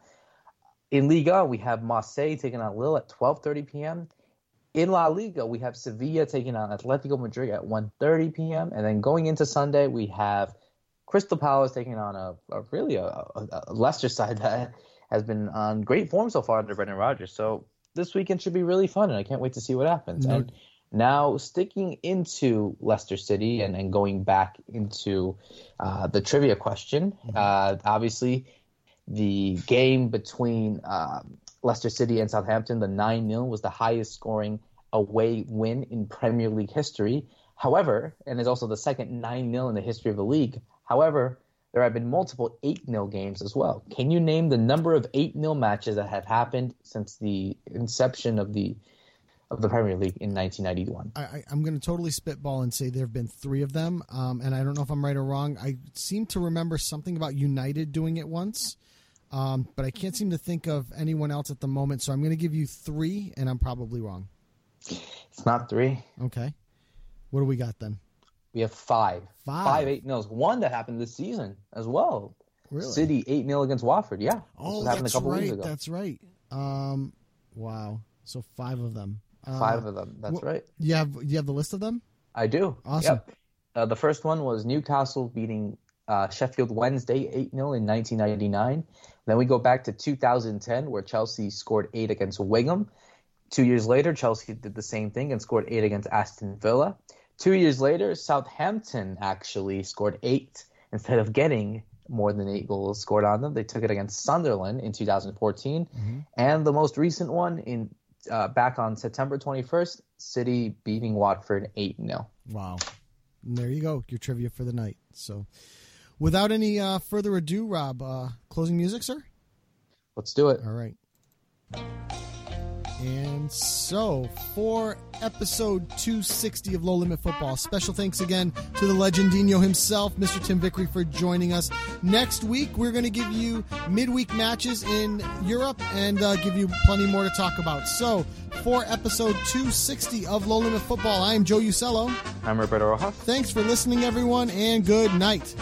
In Liga, we have Marseille taking on Lille at twelve thirty p.m. In La Liga, we have Sevilla taking on Atletico Madrid at one thirty p.m. And then going into Sunday, we have Crystal Palace taking on a, a really a, a, a Leicester side that has been on great form so far under Brendan Rodgers. So this weekend should be really fun, and I can't wait to see what happens. No. And now sticking into Leicester City and, and going back into uh, the trivia question, mm-hmm. uh, obviously the game between uh, Leicester City and Southampton, the nine nil, was the highest scoring away win in Premier League history. However, and is also the second nine nil in the history of the league. However, there have been multiple eight nil games as well. Can you name the number of eight nil matches that have happened since the inception of the of the Premier League in nineteen ninety-one? I, I, I'm going to totally spitball and say there have been three of them, um, and I don't know if I'm right or wrong. I seem to remember something about United doing it once. Um, but I can't seem to think of anyone else at the moment, so I'm going to give you three, and I'm probably wrong. It's not three. Okay. What do we got then? We have five. Five. Five eight nils. One that happened this season as well. Really? City eight nil against Watford. Yeah. Oh, happened that's a couple right. weeks ago. That's right. Um, wow. So five of them. Uh, five of them. That's wh- right. You have you have the list of them? I do. Awesome. Yep. Uh, the first one was Newcastle beating uh, Sheffield Wednesday eight nil in nineteen ninety-nine. Then we go back to two thousand ten, where Chelsea scored eight against Wigan. Two years later, Chelsea did the same thing and scored eight against Aston Villa. Two years later, Southampton actually scored eight instead of getting more than eight goals scored on them. They took it against Sunderland in two thousand fourteen. Mm-hmm. And the most recent one, in uh, back on September twenty-first, City beating Watford eight nil. Wow. And there you go, your trivia for the night. So without any uh, further ado, Rob, uh, closing music, sir? Let's do it. All right. And so, for episode two sixty of Low Limit Football, special thanks again to the Legendino himself, Mister Tim Vickery, for joining us. Next week, we're going to give you midweek matches in Europe and uh, give you plenty more to talk about. So, for episode two sixty of Low Limit Football, I am Joe Usello. I'm Roberto Rojas. Thanks for listening, everyone, and good night.